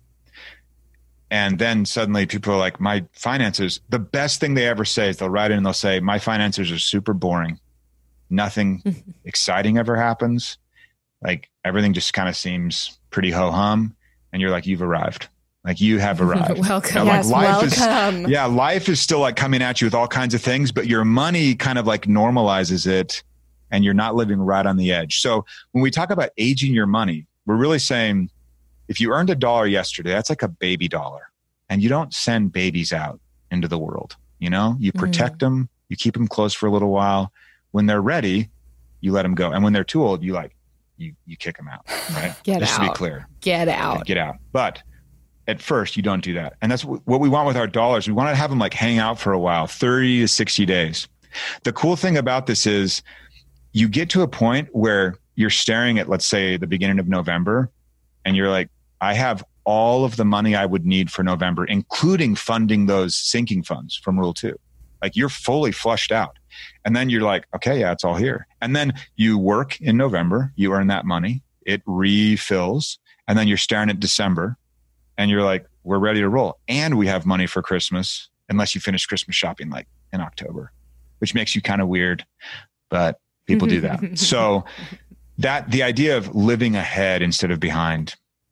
And then suddenly people are like, my finances, the best thing they ever say is they'll write in and they'll say, my finances are super boring. Nothing exciting ever happens. Like everything just kind of seems pretty ho-hum. And you're like, you've arrived. Like you have arrived. Welcome. Yes, welcome. Life is still like coming at you with all kinds of things, but your money kind of like normalizes it and you're not living right on the edge. So when we talk about aging your money, we're really saying if you earned $1 yesterday, that's like a baby dollar. And you don't send babies out into the world. You protect them, you keep them close for a little while. When they're ready, you let them go. And when they're too old, you kick them out, right? Just to be clear. Get out. Get out. But at first, you don't do that. And that's what we want with our dollars. We want to have them like hang out for a while, 30 to 60 days. The cool thing about this is you get to a point where you're staring at, let's say, the beginning of November, and you're like, I have all of the money I would need for November, including funding those sinking funds from Rule 2. Like you're fully flushed out. And then you're like, okay, yeah, it's all here. And then you work in November, you earn that money, it refills, and then you're staring at December. And you're like, we're ready to roll. And we have money for Christmas, unless you finish Christmas shopping like in October, which makes you kind of weird, but people do that. So the idea of living ahead instead of behind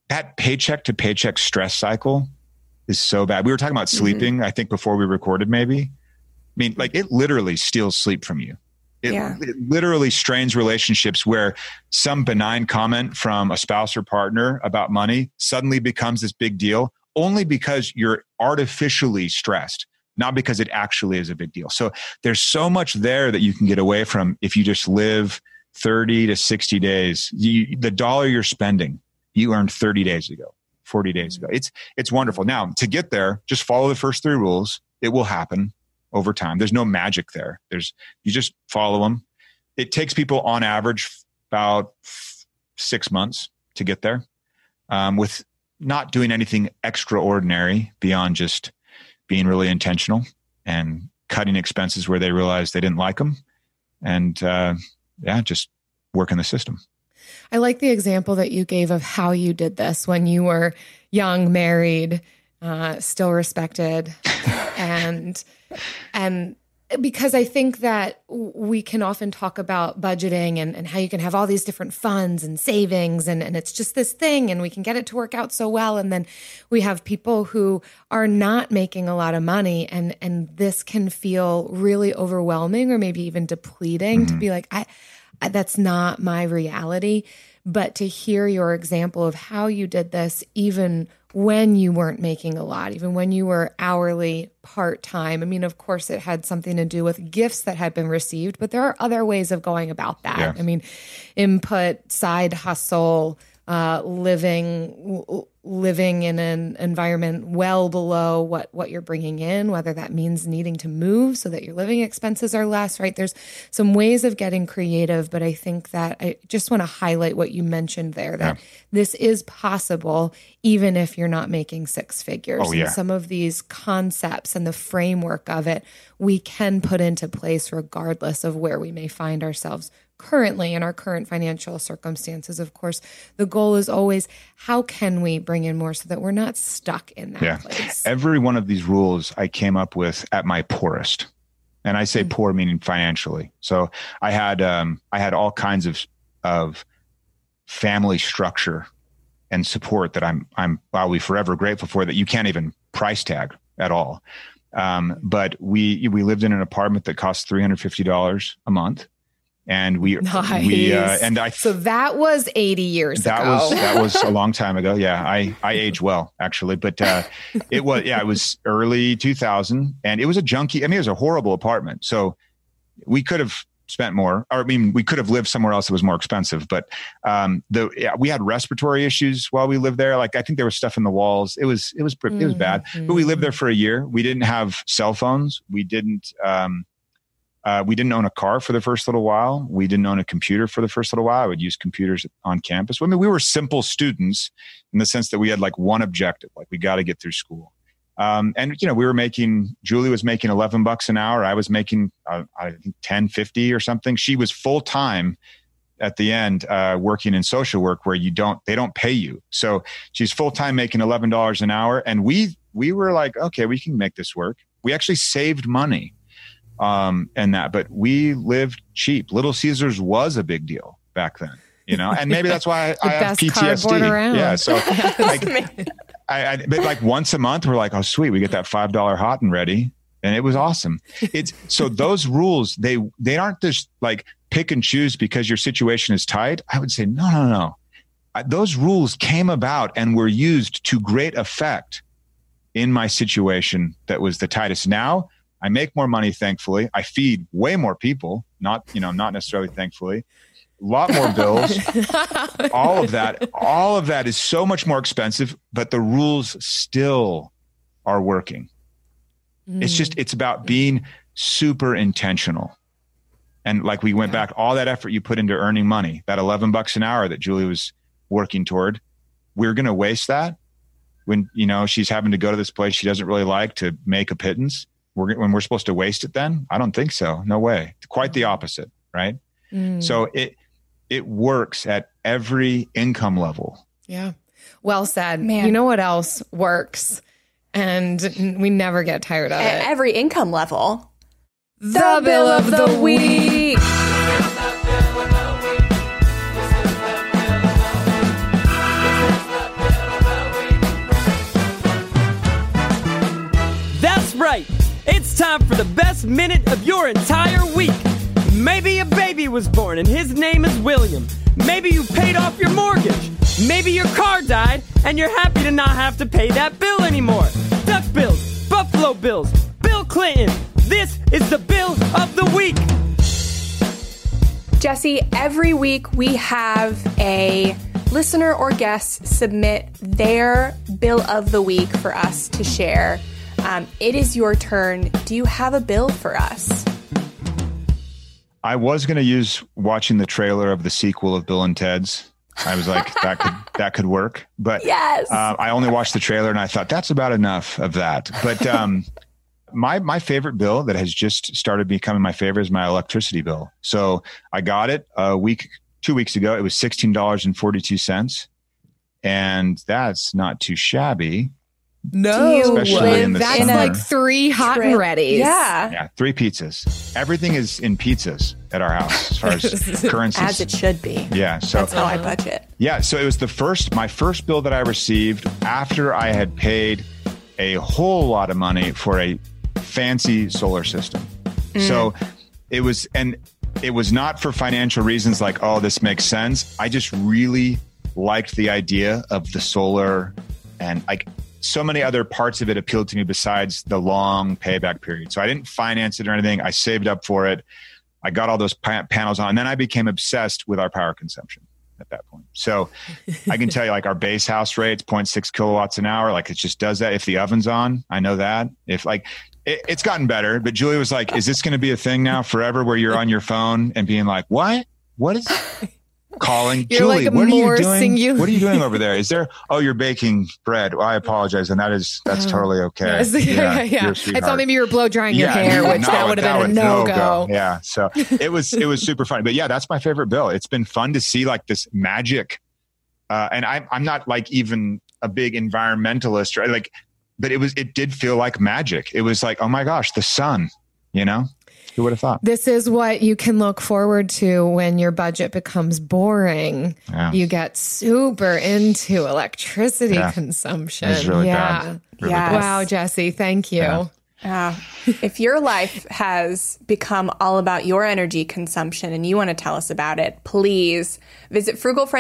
that paycheck to paycheck stress cycle is so bad. We were talking about sleeping, I think before we recorded maybe. I mean, like it literally steals sleep from you. It literally strains relationships where some benign comment from a spouse or partner about money suddenly becomes this big deal only because you're artificially stressed, not because it actually is a big deal. So there's so much there that you can get away from if you just live 30 to 60 days. The dollar you're spending, you earned 30 days ago, 40 days ago. It's wonderful. Now, to get there, just follow the first 3 rules. It will happen over time. There's no magic there. You just follow them. It takes people on average about 6 months to get there, with not doing anything extraordinary beyond just being really intentional and cutting expenses where they realize they didn't like them, and just working the system. I like the example that you gave of how you did this when you were young, married, still respected, and because I think that we can often talk about budgeting and how you can have all these different funds and savings and it's just this thing and we can get it to work out so well. And then we have people who are not making a lot of money and this can feel really overwhelming or maybe even depleting to be like, I that's not my reality. But to hear your example of how you did this, even when you weren't making a lot, even when you were hourly, part-time. I mean, of course, it had something to do with gifts that had been received, but there are other ways of going about that. Yeah. I mean, input, side hustle, living in an environment well below what you're bringing in, whether that means needing to move so that your living expenses are less, right? There's some ways of getting creative, but I think that I just want to highlight what you mentioned there, that this is possible even if you're not making 6 figures. Oh, yeah. And some of these concepts and the framework of it, we can put into place regardless of where we may find ourselves currently in our current financial circumstances. Of course, the goal is always, how can we bring in more so that we're not stuck in that place? Every one of these rules I came up with at my poorest. And I say poor meaning financially. So I had all kinds of family structure and support that I'll be forever grateful for, that you can't even price tag at all. But we lived in an apartment that cost $350 a month. And so that was 80 years ago. That was a long time ago. Yeah. I age well, actually, but, it was early 2000 and it was a junky. I mean, it was a horrible apartment. So we could have spent more, or I mean, we could have lived somewhere else that was more expensive, but, we had respiratory issues while we lived there. Like, I think there was stuff in the walls. It was bad, but we lived there for a year. We didn't have cell phones. We didn't own a car for the first little while. We didn't own a computer for the first little while. I would use computers on campus. I mean, we were simple students in the sense that we had like one objective, like we got to get through school. And Julie was making $11 an hour. I was making, I think $10.50 or something. She was full-time at the end, working in social work where they don't pay you. So she's full-time making $11 an hour. And we were like, okay, we can make this work. We actually saved money. But we lived cheap. Little Caesars was a big deal back then, and maybe that's why I have PTSD. Yeah. So but like once a month, we're like, oh, sweet. We get that $5 hot and ready. And it was awesome. So those rules, they aren't just like pick and choose because your situation is tight. I would say, no. Those rules came about and were used to great effect in my situation that was the tightest. Now, I make more money, thankfully. I feed way more people, not necessarily thankfully. A lot more bills. All of that is so much more expensive, but the rules still are working. It's about being super intentional. And like we went back, all that effort you put into earning money, that $11 an hour that Julie was working toward, we're going to waste that when, she's having to go to this place she doesn't really like to make a pittance. When we're supposed to waste it then? I don't think so. No way. Quite the opposite, right? So it works at every income level. Yeah. Well said. Man. You know what else works? And we never get tired of it. At every income level. The bill of the week. It's time for the best minute of your entire week. Maybe a baby was born and his name is William. Maybe you paid off your mortgage. Maybe your car died and you're happy to not have to pay that bill anymore. Duck Bills, Buffalo Bills, Bill Clinton. This is the Bill of the Week. Jesse, every week we have a listener or guest submit their Bill of the Week for us to share. It is your turn. Do you have a bill for us? I was going to use watching the trailer of the sequel of Bill and Ted's. I was like, that could work. But yes. I only watched the trailer and I thought that's about enough of that. But my favorite bill that has just started becoming my favorite is my electricity bill. So I got it 2 weeks ago. It was $16.42. And that's not too shabby. No, especially in the that's summer. like 3 hot and readies. Yeah, 3 pizzas. Everything is in pizzas at our house as far as currencies. as it should be. Yeah, so That's how I budget. Yeah, so it was my first bill that I received after I had paid a whole lot of money for a fancy solar system. So it was not for financial reasons like, oh, this makes sense. I just really liked the idea of the solar, and like so many other parts of it appealed to me besides the long payback period. So I didn't finance it or anything. I saved up for it. I got all those panels on, and then I became obsessed with our power consumption at that point. So I can tell you, like, our base house rate's 0.6 kilowatts an hour. Like, it just does that. If the oven's on, I know that. If like, it's gotten better, but Julie was like, is this going to be a thing now forever where you're on your phone and being like, what is calling Julie? Like, what are you doing? singular. What are you doing over there? Is there? Oh, you're baking bread. Well, I apologize, and that's totally okay. Yes. Yeah. I thought maybe you were blow drying your hair, which that would have been a no-go. Yeah, so it was super fun. But yeah, that's my favorite bill. It's been fun to see like this magic, and I'm not like even a big environmentalist, right? Like, but it did feel like magic. It was like, oh my gosh, the sun, you know. Who would have thought? This is what you can look forward to when your budget becomes boring. Yeah. You get super into electricity consumption. It's really bad. Really bad. Wow, Jesse, thank you. Yeah. If your life has become all about your energy consumption and you want to tell us about it, please visit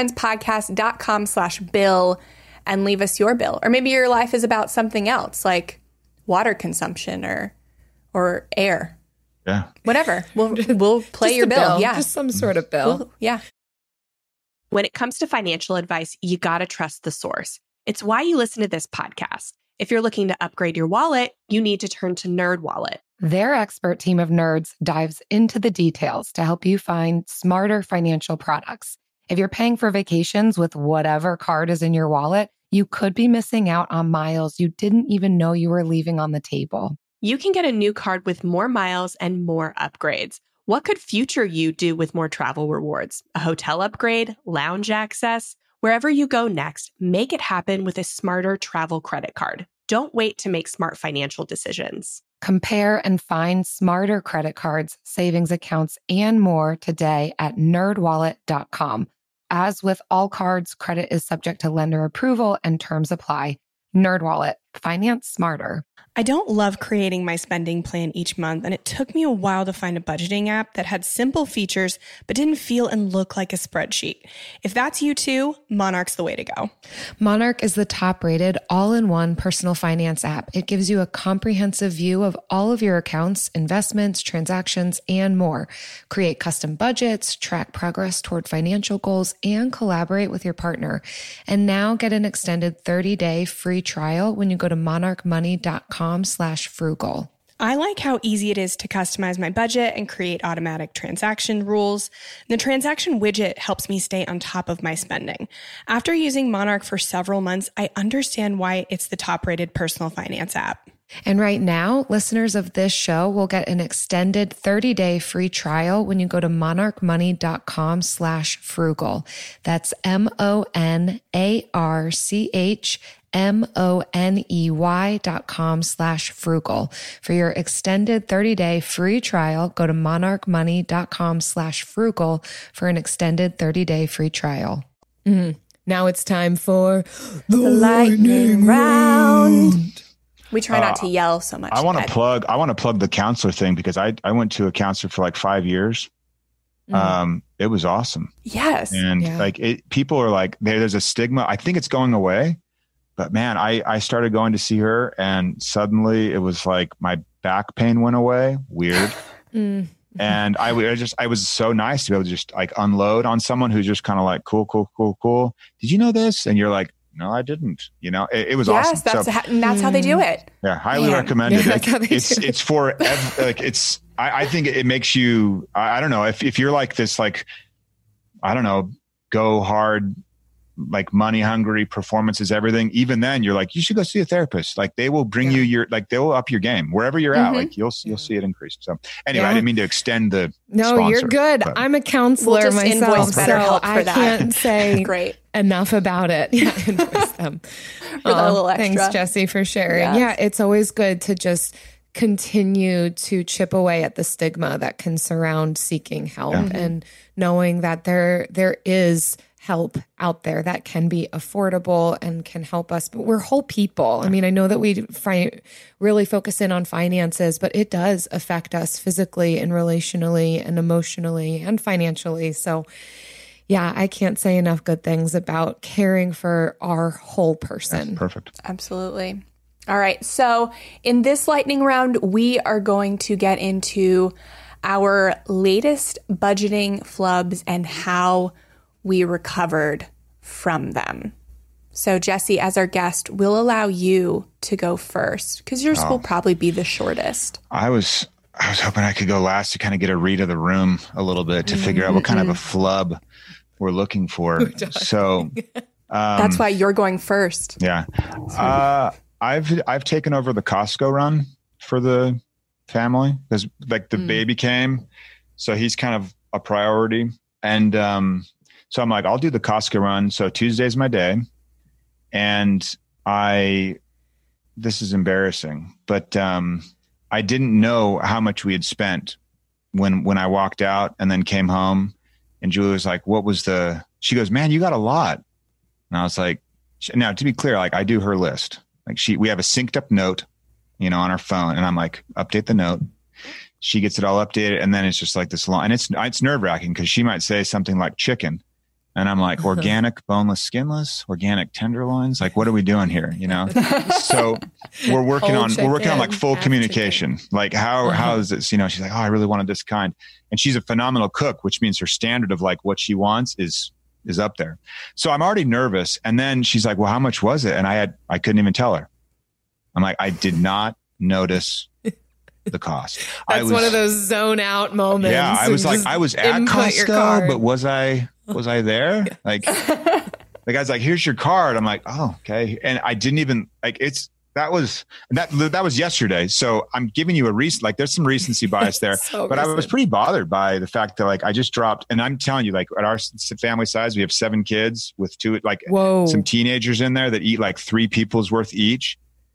frugalfriendspodcast.com/bill and leave us your bill. Or maybe your life is about something else like water consumption or air. Yeah. Whatever. We'll play your bill. Yeah. Just some sort of bill. Yeah. When it comes to financial advice, you got to trust the source. It's why you listen to this podcast. If you're looking to upgrade your wallet, you need to turn to NerdWallet. Their expert team of nerds dives into the details to help you find smarter financial products. If you're paying for vacations with whatever card is in your wallet, you could be missing out on miles you didn't even know you were leaving on the table. You can get a new card with more miles and more upgrades. What could future you do with more travel rewards? A hotel upgrade, lounge access? Wherever you go next, make it happen with a smarter travel credit card. Don't wait to make smart financial decisions. Compare and find smarter credit cards, savings accounts, and more today at nerdwallet.com. As with all cards, credit is subject to lender approval and terms apply. NerdWallet. Finance smarter. I don't love creating my spending plan each month, and it took me a while to find a budgeting app that had simple features but didn't feel and look like a spreadsheet. If that's you too, Monarch's the way to go. Monarch is the top-rated, all-in-one personal finance app. It gives you a comprehensive view of all of your accounts, investments, transactions, and more. Create custom budgets, track progress toward financial goals, and collaborate with your partner. And now get an extended 30-day free trial when you go to monarchmoney.com/frugal. I like how easy it is to customize my budget and create automatic transaction rules. The transaction widget helps me stay on top of my spending. After using Monarch for several months, I understand why it's the top-rated personal finance app. And right now, listeners of this show will get an extended 30-day free trial when you go to monarchmoney.com/frugal. That's monarchmoney.com/frugal. For your extended 30-day free trial, go to monarchmoney.com/frugal for an extended 30-day free trial. Now it's time for the lightning round. We try not to yell so much. I want to plug the counselor thing because I went to a counselor for like 5 years. It was awesome. Yes. And people are like, there's a stigma. I think it's going away, but man, I started going to see her and suddenly it was like my back pain went away. Weird. And I was so nice to be able to just like unload on someone who's just kind of like, cool. Did you know this? And you're like, no, I didn't. It was awesome. Yes, that's how they do it. Yeah, highly recommended. It's for I think it makes you. I don't know if you're like this, like I don't know, go hard, like money hungry, performance is everything. Even then, you're like, you should go see a therapist. Like they will bring you they will up your game wherever you're at. Like you'll see it increase. So anyway, I didn't mean to extend the. No, sponsor, you're good. but. I'm a counselor myself, so I that. can't say Great. enough about it. Yeah, invoice them. For that little extra. Thanks, Jessie, for sharing. Yes. Yeah, it's always good to just continue to chip away at the stigma that can surround seeking help and knowing that there is help out there that can be affordable and can help us. But we're whole people. I mean, I know that we really focus in on finances, but it does affect us physically and relationally and emotionally and financially. So yeah, I can't say enough good things about caring for our whole person. That's perfect. Absolutely. All right. So in this lightning round, we are going to get into our latest budgeting flubs and how we recovered from them. So Jessie, as our guest, we'll allow you to go first because yours will probably be the shortest. I was hoping I could go last to kind of get a read of the room a little bit to figure out what kind of a flub we're looking for. So that's why you're going first. Yeah. I've taken over the Costco run for the family because like the baby came, so he's kind of a priority. And so I'm like, I'll do the Costco run. So Tuesday's my day. And this is embarrassing, but I didn't know how much we had spent when I walked out and then came home. And Julie was like, she goes, man, you got a lot. And I was like, now to be clear, like I do her list. Like we have a synced up note, on our phone. And I'm like, update the note. She gets it all updated. And then it's just like this long, and it's nerve wracking because she might say something like chicken. And I'm like, organic, boneless, skinless, organic tenderloins. Like, what are we doing here? So we're working on like full communication. Chicken. Like how is this, she's like, oh, I really wanted this kind. And she's a phenomenal cook, which means her standard of like what she wants is up there. So I'm already nervous. And then she's like, well, how much was it? And I couldn't even tell her. I'm like, I did not notice the cost. That's one of those zone out moments. Yeah. I was like, I was at Costco, but was I there? Like, the guy's like, here's your card. I'm like, oh, okay. And I didn't even like that was yesterday. So I'm giving you there's some recency bias there, but I was pretty bothered by the fact that like I just dropped, and I'm telling you, like at our family size, we have 7 kids with 2, like some teenagers in there that eat like 3 people's worth each.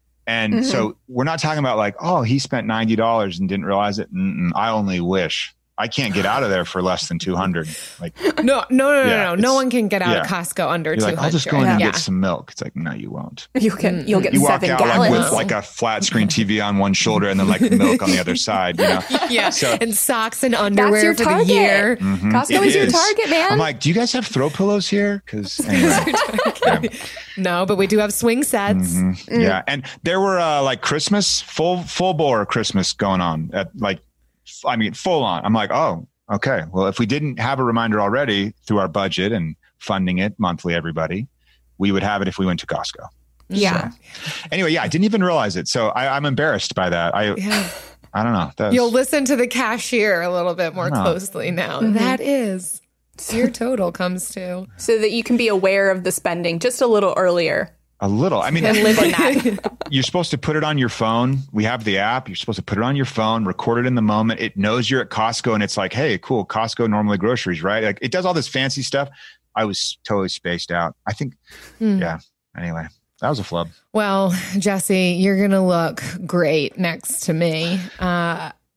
And so we're not talking about like, oh, he spent $90 and didn't realize it. I only wish. I can't get out of there for less than 200. Like no. No one can get out of Costco under 200. Like, I'll just go in and get some milk. It's like, no, you won't. You'll get you 7 walk out gallons. like with like a flat screen TV on one shoulder and then like milk on the other side. Yeah. So, and socks and underwear that's your for target. The year. Costco is your target, man. I'm like, do you guys have throw pillows here? Because anyway. No, but we do have swing sets. Yeah, and there were like Christmas full bore Christmas going on at like, I mean, full on. I'm like, oh. Okay. Well, if we didn't have a reminder already through our budget and funding it monthly, everybody, we would have it if we went to Costco. Yeah. So, anyway, I didn't even realize it. So I'm embarrassed by that. I don't know. You'll listen to the cashier a little bit more closely now. That is your total comes to. So that you can be aware of the spending just a little earlier. A little. I mean, live in that. You're supposed to put it on your phone. We have the app. You're supposed to put it on your phone, record it in the moment. It knows you're at Costco and it's like, hey, cool. Costco normally groceries, right? Like it does all this fancy stuff. I was totally spaced out. I think, yeah. Anyway, that was a flub. Well, Jessie, you're going to look great next to me.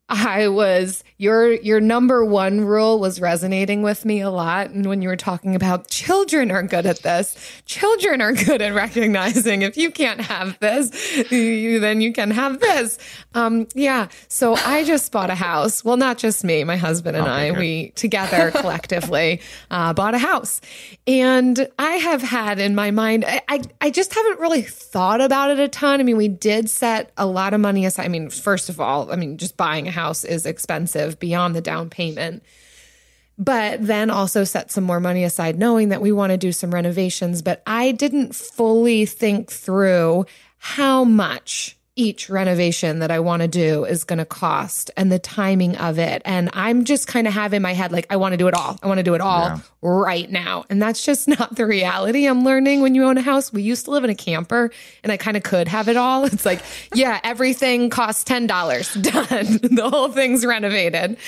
your number one rule was resonating with me a lot. And when you were talking about children are good at this, children are good at recognizing if you can't have this, then you can have this. Yeah. So I just bought a house. Well, not just me, my husband and I, we together collectively bought a house. And I have had in my mind, I just haven't really thought about it a ton. I mean, we did set a lot of money aside. I mean, first of all, just buying a house is expensive beyond the down payment. But then also set some more money aside, knowing that we want to do some renovations. But I didn't fully think through how much each renovation that I want to do is going to cost and the timing of it. And I'm just kind of have in my head, like, I want to do it all. I want to do it all right now. And that's just not the reality. I'm learning when you own a house. We used to live in a camper and I kind of could have it all. It's like, yeah, everything costs $10. Done. The whole thing's renovated.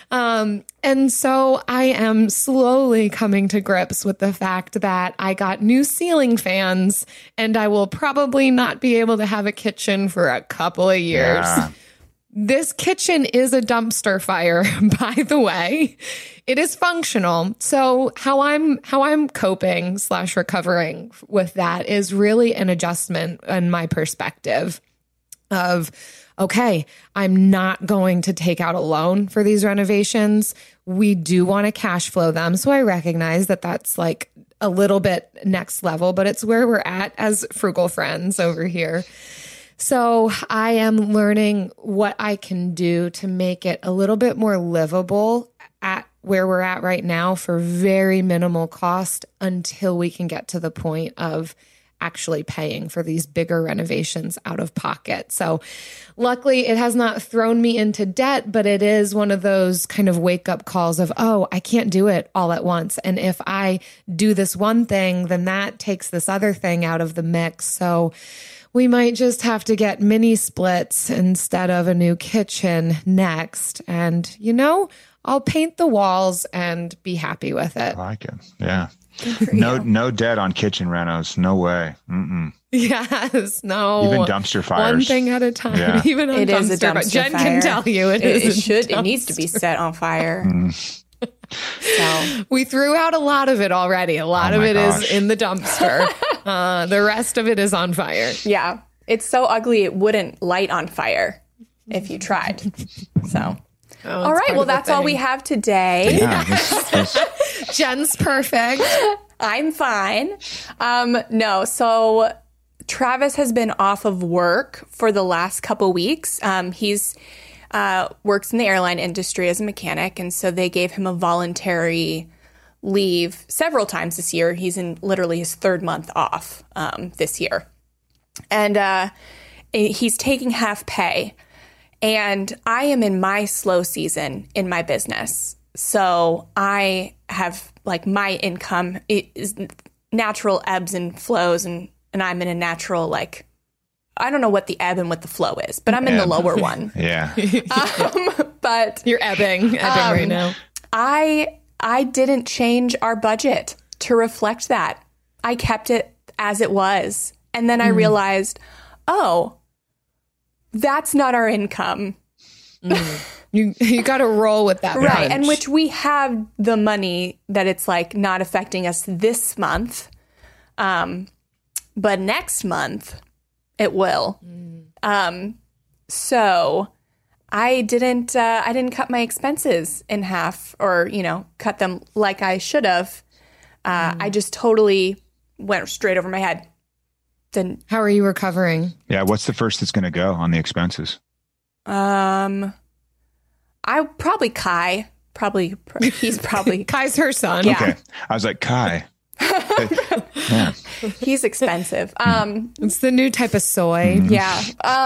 And so I am slowly coming to grips with the fact that I got new ceiling fans and I will probably not be able to have a kitchen for a couple of years. Yeah. This kitchen is a dumpster fire, by the way. It is functional. So how I'm coping / recovering with that is really an adjustment in my perspective of, okay, I'm not going to take out a loan for these renovations. We do want to cash flow them. So I recognize that that's like a little bit next level, but it's where we're at as frugal friends over here. So I am learning what I can do to make it a little bit more livable at where we're at right now for very minimal cost until we can get to the point of actually paying for these bigger renovations out of pocket. So luckily it has not thrown me into debt, but it is one of those kind of wake up calls of, oh, I can't do it all at once. And if I do this one thing, then that takes this other thing out of the mix. So we might just have to get mini splits instead of a new kitchen next. And, I'll paint the walls and be happy with it. I like it. Yeah. No debt on kitchen renos. No way. Mm-mm. Yes. No. Even dumpster fires. One thing at a time. Yeah. Even on it dumpster, is a dumpster Jen fire. can tell you it needs to be set on fire. So we threw out a lot of it already. A lot of it is in the dumpster. The rest of it is on fire. Yeah. It's so ugly it wouldn't light on fire if you tried. So. All right. Well, that's all we have today. Yeah, Jen's perfect. I'm fine. No. So Travis has been off of work for the last couple weeks. He's works in the airline industry as a mechanic. And so they gave him a voluntary leave several times this year. He's in literally his third month off this year. And he's taking half pay. And I am in my slow season in my business. So I have my income is natural ebbs and flows. And I'm in a natural, I don't know what the ebb and what the flow is, but I'm in the lower one. Yeah. But you're ebbing right now. I didn't change our budget to reflect that. I kept it as it was. And then I realized, that's not our income. You got to roll with that. Right. Punch. And which we have the money that it's not affecting us this month. But next month it will. So I didn't cut my expenses in half or, cut them like I should have. I just totally went straight over my head. Then how are you recovering? Yeah. What's the first that's going to go on the expenses? I probably Kai. He's probably Kai's her son. Yeah. Okay. I was like, Kai. Yeah. He's expensive. It's the new type of soy. Yeah.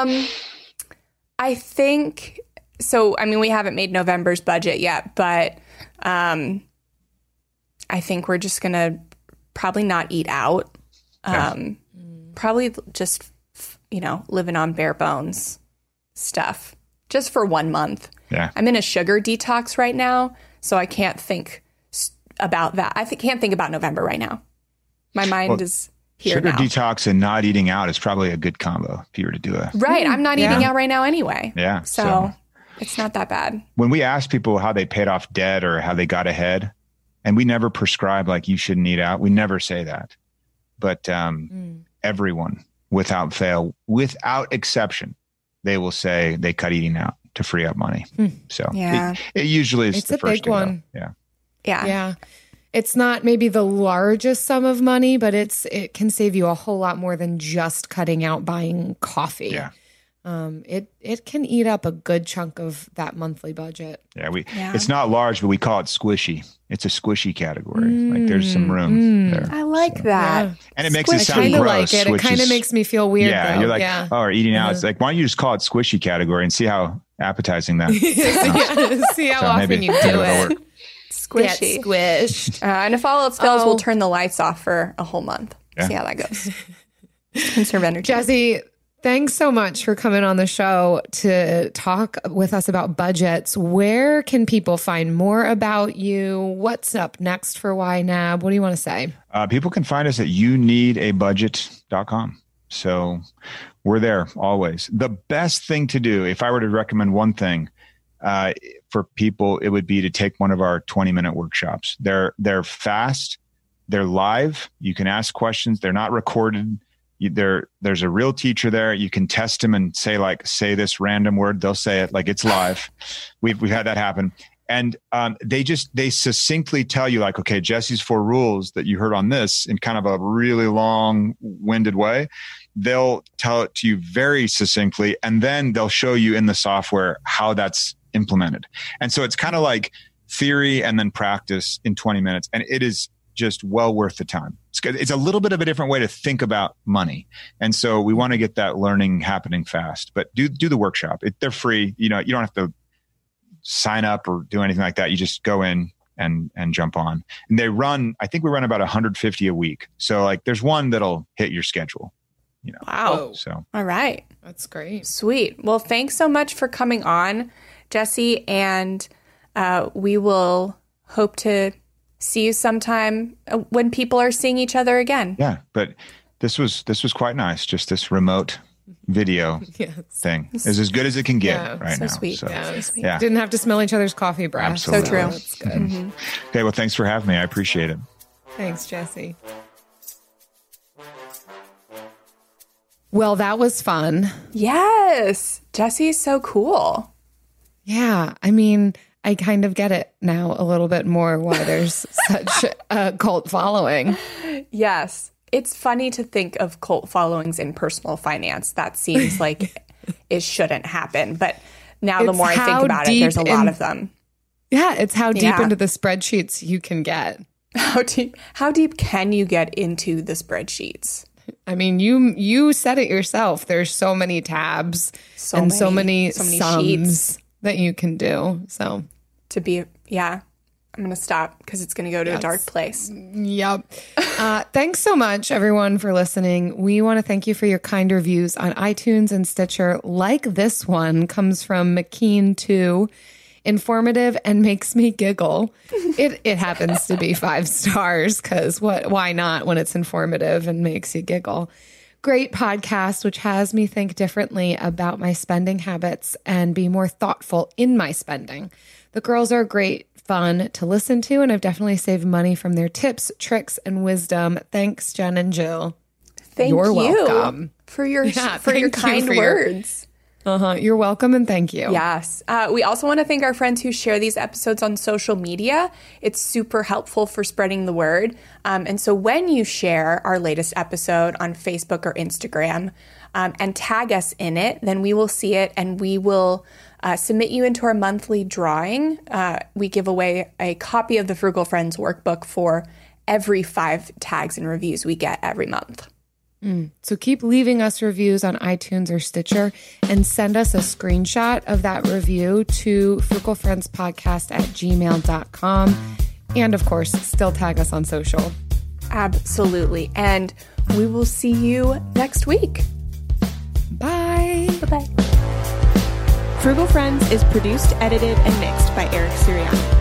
I think so. I mean, we haven't made November's budget yet, but I think we're just gonna probably not eat out. Probably just living on bare bones stuff just for 1 month. Yeah. I'm in a sugar detox right now, so I can't think about that. I can't think about November right now. My mind is here sugar now. Detox and not eating out is probably a good combo if you were to do it. Right. I'm not eating out right now anyway. Yeah. So It's not that bad. When we ask people how they paid off debt or how they got ahead, and we never prescribe like you shouldn't eat out. We never say that. But everyone, without fail, without exception, they will say they cut eating out to free up money. So it usually is the first big one. Yeah. It's not maybe the largest sum of money, but it can save you a whole lot more than just cutting out buying coffee. Yeah. It can eat up a good chunk of that monthly budget. It's not large, but we call it squishy. It's a squishy category. Like there's some room there. I like that. Yeah. And it makes it sound gross. gross. It kind of makes me feel weird. Yeah, though. you're like, or eating out. It's like, why don't you just call it squishy category and see how appetizing that sounds. See how often you do it. Squishy. Get squished. And if all else fails, we'll turn the lights off for a whole month. Yeah. See how that goes. Conserve energy. Jesse, thanks so much for coming on the show to talk with us about budgets. Where can people find more about you? What's up next for YNAB? What do you want to say? People can find us at youneedabudget.com. So we're there always. The best thing to do, if I were to recommend one thing for people, it would be to take one of our 20-minute workshops. They're fast. They're live. You can ask questions. They're not recorded. There's a real teacher there. You can test them and say this random word. They'll say it like it's live. We've had that happen. And they succinctly tell you like, okay, Jesse's 4 rules that you heard on this in kind of a really long-winded way. They'll tell it to you very succinctly, and then they'll show you in the software how that's implemented. And so it's kind of like theory and then practice in 20 minutes. And it is just well worth the time. It's a little bit of a different way to think about money. And so we want to get that learning happening fast, but do the workshop. They're free. You don't have to sign up or do anything like that. You just go in and jump on. And they run, I think we run about 150 a week. So like there's one that'll hit your schedule. Wow. So all right. That's great. Sweet. Well, thanks so much for coming on, Jesse. And we will hope to see you sometime when people are seeing each other again. Yeah. But this was quite nice. Just this remote video thing is as good as it can get right now. Sweet. So sweet. Yeah. Didn't have to smell each other's coffee breath. Absolutely. So true. That's good. Mm-hmm. Okay. Well, thanks for having me. I appreciate it. Thanks, Jesse. Well, that was fun. Yes. Jesse's so cool. Yeah. I mean, I kind of get it now a little bit more why there's such a cult following. Yes. It's funny to think of cult followings in personal finance. That seems like it shouldn't happen. But now the more I think about it, there's a lot of them. Yeah. It's how deep into the spreadsheets you can get. How deep can you get into the spreadsheets? I mean, you said it yourself. There's so many tabs so many sums sheets that you can do. So I'm going to stop because it's going to go to a dark place. Yep. Thanks so much, everyone, for listening. We want to thank you for your kind reviews on iTunes and Stitcher. Like this one comes from McKean2. Informative and makes me giggle. It happens to be 5 stars because why not when it's informative and makes you giggle? Great podcast, which has me think differently about my spending habits and be more thoughtful in my spending. The girls are great fun to listen to, and I've definitely saved money from their tips, tricks, and wisdom. Thanks, Jen and Jill. You're welcome for your kind words. You're welcome and thank you. Yes. We also want to thank our friends who share these episodes on social media. It's super helpful for spreading the word. And so when you share our latest episode on Facebook or Instagram and tag us in it, then we will see it and we will submit you into our monthly drawing. We give away a copy of the Frugal Friends workbook for every 5 tags and reviews we get every month. So keep leaving us reviews on iTunes or Stitcher and send us a screenshot of that review to frugalfriendspodcast@gmail.com. And of course, still tag us on social. Absolutely. And we will see you next week. Bye. Bye-bye. Frugal Friends is produced, edited, and mixed by Eric Sirianni.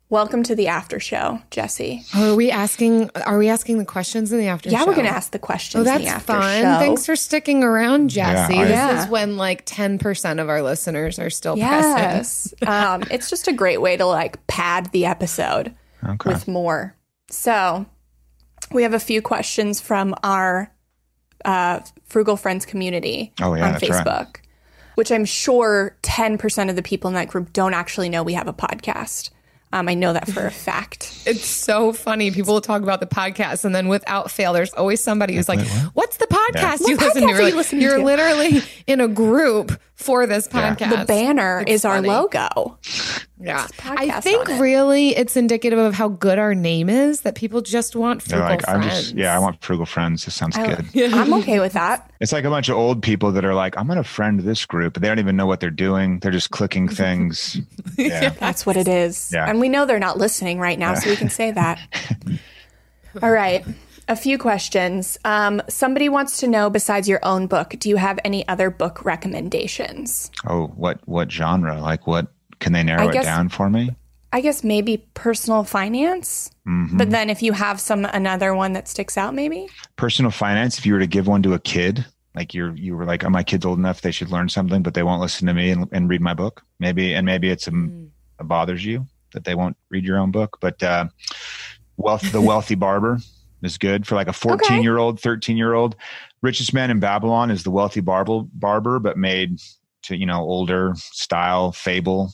Welcome to the after show, Jesse. Oh, are we asking the questions in the after show? Yeah, we're going to ask the questions in the after fun. show. Thanks for sticking around, Jesse. Yeah, this is when like 10% of our listeners are still present. It's just a great way to like pad the episode with more. So we have a few questions from our Frugal Friends community on Facebook, which I'm sure 10% of the people in that group don't actually know we have a podcast. I know that for a fact. It's so funny. People will talk about the podcast, and then without fail, there's always somebody who's like, "What's the podcast you listen to?" You're literally in a group for this podcast. The banner is our logo. Yeah. I think really it's indicative of how good our name is that people just want Frugal Friends. I want Frugal Friends. This sounds good. I'm okay with that. It's like a bunch of old people that are like, I'm going to friend this group, but they don't even know what they're doing. They're just clicking things. Yeah. That's what it is. Yeah. And we know they're not listening right now, so we can say that. All right. A few questions. Somebody wants to know, besides your own book, do you have any other book recommendations? Oh, what genre? Like what? Can they narrow it down for me? I guess maybe personal finance. Mm-hmm. But then if you have another one that sticks out, maybe? Personal finance, if you were to give one to a kid, like you were like, oh, my kid's old enough, they should learn something, but they won't listen to me and read my book. Maybe it's it bothers you that they won't read your own book. But The Wealthy Barber is good for like a 14-year-old, 13-year-old. Richest Man in Babylon is The Wealthy Barber, but made to, older style fable.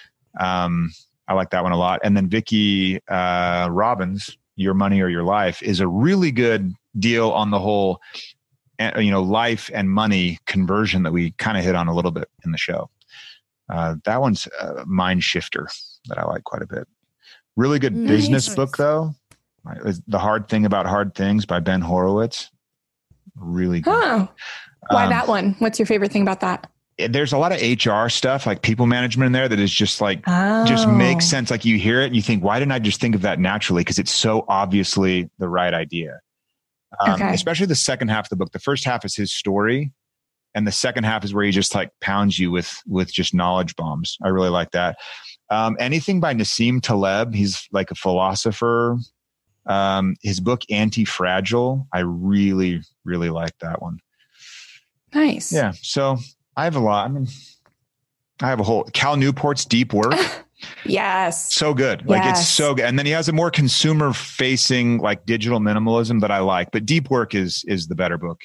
I like that one a lot. And then Vicki Robbins, Your Money or Your Life, is a really good deal on the whole, life and money conversion that we kind of hit on a little bit in the show. That one's a mind shifter that I like quite a bit. Really good business book though. The Hard Thing About Hard Things by Ben Horowitz. Really good. Oh, why that one? What's your favorite thing about that? There's a lot of HR stuff, like people management in there that is just like, just makes sense. Like you hear it and you think, why didn't I just think of that naturally? Because it's so obviously the right idea. Especially the second half of the book. The first half is his story. And the second half is where he just like pounds you with just knowledge bombs. I really like that. Anything by Nassim Taleb. He's like a philosopher. His book, Anti-Fragile. I really, really like that one. Nice. Yeah. So I have a lot. I have a whole Cal Newport's Deep Work. Yes. So good. Like it's so good. And then he has a more consumer facing like digital minimalism that I like, but Deep Work is the better book.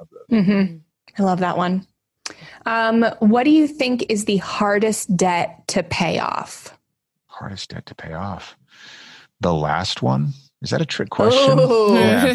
I love that one. What do you think is the hardest debt to pay off? Hardest debt to pay off. The last one. Is that a trick question? Yeah.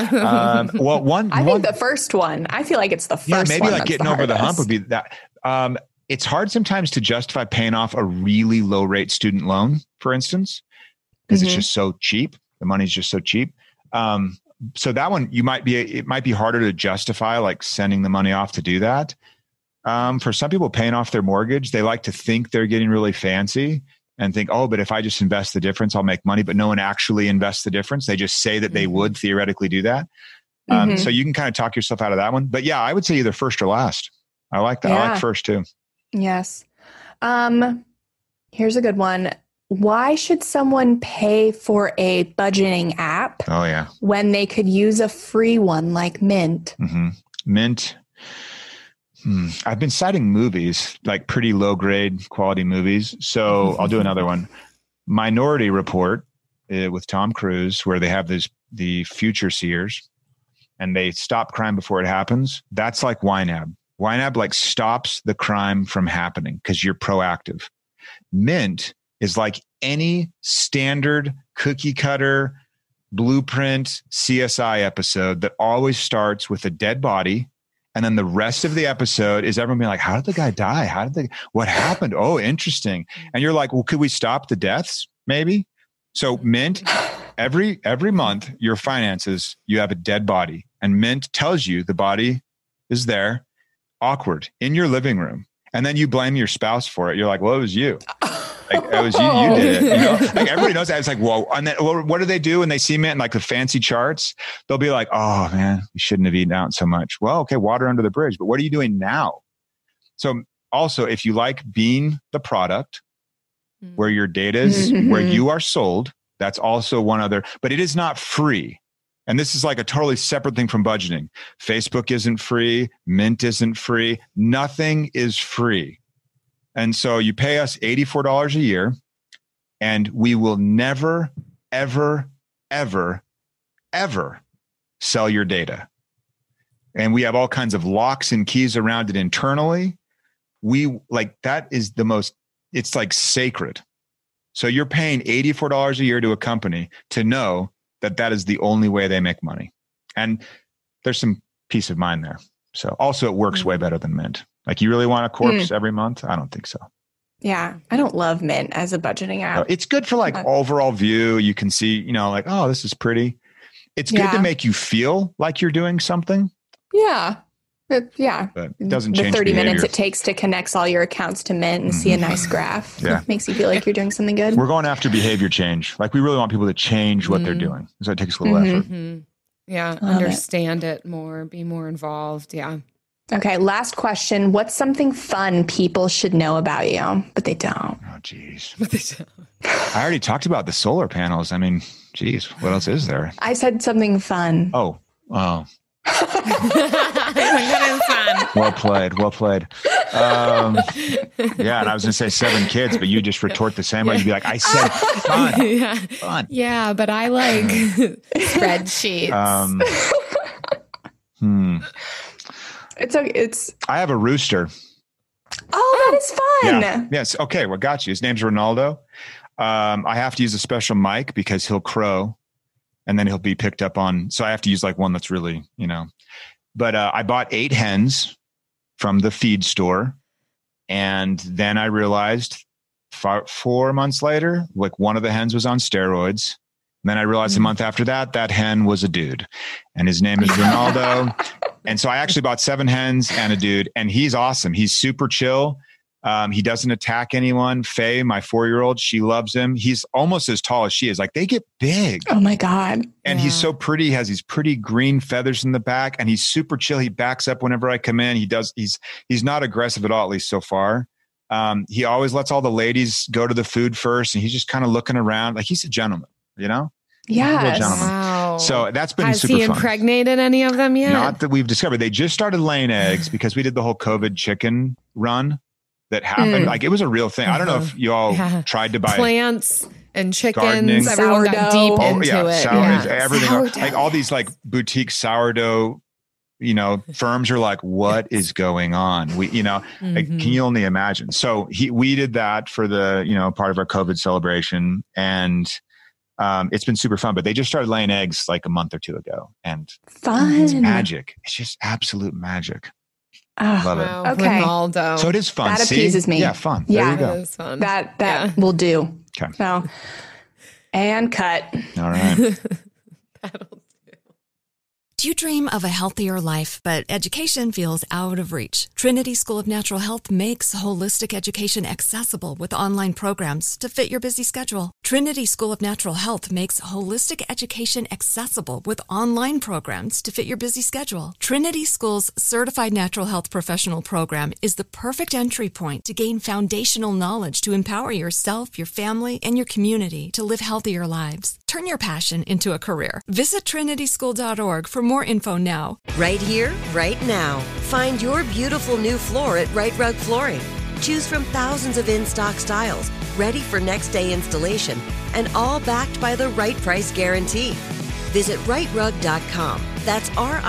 I think the first one. I feel like it's the first one. Yeah, maybe like getting over the hump would be that. It's hard sometimes to justify paying off a really low rate student loan, for instance, because it's just so cheap. The money's just so cheap. So that one, it might be harder to justify like sending the money off to do that. For some people paying off their mortgage, they like to think they're getting really fancy and think, oh, but if I just invest the difference, I'll make money. But no one actually invests the difference. They just say that they would theoretically do that. So you can kind of talk yourself out of that one. But yeah, I would say either first or last. I like that. I like first too. Yes. Here's a good one. Why should someone pay for a budgeting app? Oh, yeah. When they could use a free one like Mint? Mint. I've been citing movies, like pretty low grade quality movies. So I'll do another one. Minority Report with Tom Cruise, where they have the future seers and they stop crime before it happens. That's like YNAB. YNAB like stops the crime from happening because you're proactive. Mint is like any standard cookie cutter blueprint CSI episode that always starts with a dead body. And then the rest of the episode is everyone being like, how did the guy die? What happened? Oh, interesting. And you're like, well, could we stop the deaths? Maybe. So Mint, every month, your finances, you have a dead body, and Mint tells you the body is there, awkward, in your living room. And then you blame your spouse for it. You're like, well, it was you. Like, it was you did it. Like everybody knows that. It's like, whoa. And then what do they do when they see Mint in like the fancy charts? They'll be like, oh man, we shouldn't have eaten out so much. Well, okay, water under the bridge. But what are you doing now? So also, if you like being the product, where your data is, where you are sold. That's also one other, but it is not free. And this is like a totally separate thing from budgeting. Facebook isn't free. Mint isn't free. Nothing is free. And so you pay us $84 a year, and we will never, ever, ever, ever sell your data. And we have all kinds of locks and keys around it internally. That is the most, it's like sacred. So you're paying $84 a year to a company to know that that is the only way they make money. And there's some peace of mind there. So also it works way better than Mint. Like, you really want a corpse every month? I don't think so. Yeah. I don't love Mint as a budgeting app. It's good for like overall view. You can see, like, oh, this is pretty. It's good to make you feel like you're doing something. Yeah. But it doesn't change the 30 behavior. minutes it takes to connect all your accounts to Mint and see a nice graph. Makes you feel like you're doing something good. We're going after behavior change. Like, we really want people to change what they're doing. So it takes a little effort. Yeah. Understand it more, be more involved. Yeah. Okay. Last question. What's something fun people should know about you, but they don't? Oh, geez. I already talked about the solar panels. I mean, geez, what else is there? I said something fun. Oh. Fun. Well played. Yeah, and I was going to say 7 kids, but you just retort the same way. You'd be like, I said fun. Fun. Yeah, but I like spreadsheets. I have a rooster. Oh, that is fun. Yeah. Yes. Okay. Well, got you. His name's Ronaldo. I have to use a special mic because he'll crow and then he'll be picked up on. So I have to use like one that's really, but I bought 8 hens from the feed store. And then I realized 4 months later, like, one of the hens was on steroids. And then I realized a month after that hen was a dude, and his name is Ronaldo. And so I actually bought 7 hens and a dude, and he's awesome. He's super chill. He doesn't attack anyone. Faye, my 4-year-old, she loves him. He's almost as tall as she is. Like, they get big. Oh my God. And he's so pretty. He has these pretty green feathers in the back, and he's super chill. He backs up whenever I come in. He's not aggressive at all, at least so far. He always lets all the ladies go to the food first, and he's just kind of looking around. Like, he's a gentleman, Yes. Wow. So that's been super fun. Has he fun. impregnated any of them yet? Not that we've discovered. They just started laying eggs because we did the whole COVID chicken run that happened. Like, it was a real thing. I don't know if you all tried to buy plants and chickens. Gardening. Everyone got deep into it. Everything. Sourdough. Like, all these like boutique sourdough, firms are like, what is going on? We, like, can you only imagine? So we did that for the, part of our COVID celebration, and it's been super fun, but they just started laying eggs like a month or 2 ago, and fun. It's magic. It's just absolute magic. Love it. Okay. Ronaldo. So it is fun. That appeases me. Yeah, fun. Yeah, there you go. It is fun. That will do. Okay. So, and cut. All right. Do you dream of a healthier life, but education feels out of reach? Trinity School of Natural Health makes holistic education accessible with online programs to fit your busy schedule. Trinity School of Natural Health makes holistic education accessible with online programs to fit your busy schedule. Trinity School's Certified Natural Health Professional Program is the perfect entry point to gain foundational knowledge to empower yourself, your family, and your community to live healthier lives. Turn your passion into a career. Visit trinityschool.org for more info now. Right here, right now. Find your beautiful new floor at Right Rug Flooring. Choose from thousands of in-stock styles, ready for next day installation, and all backed by the right price guarantee. Visit rightrug.com. That's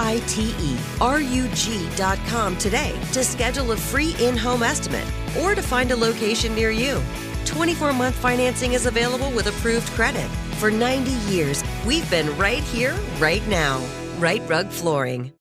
RITERUG.com today to schedule a free in-home estimate or to find a location near you. 24-month financing is available with approved credit. For 90 years, we've been right here, right now. Right Rug Flooring.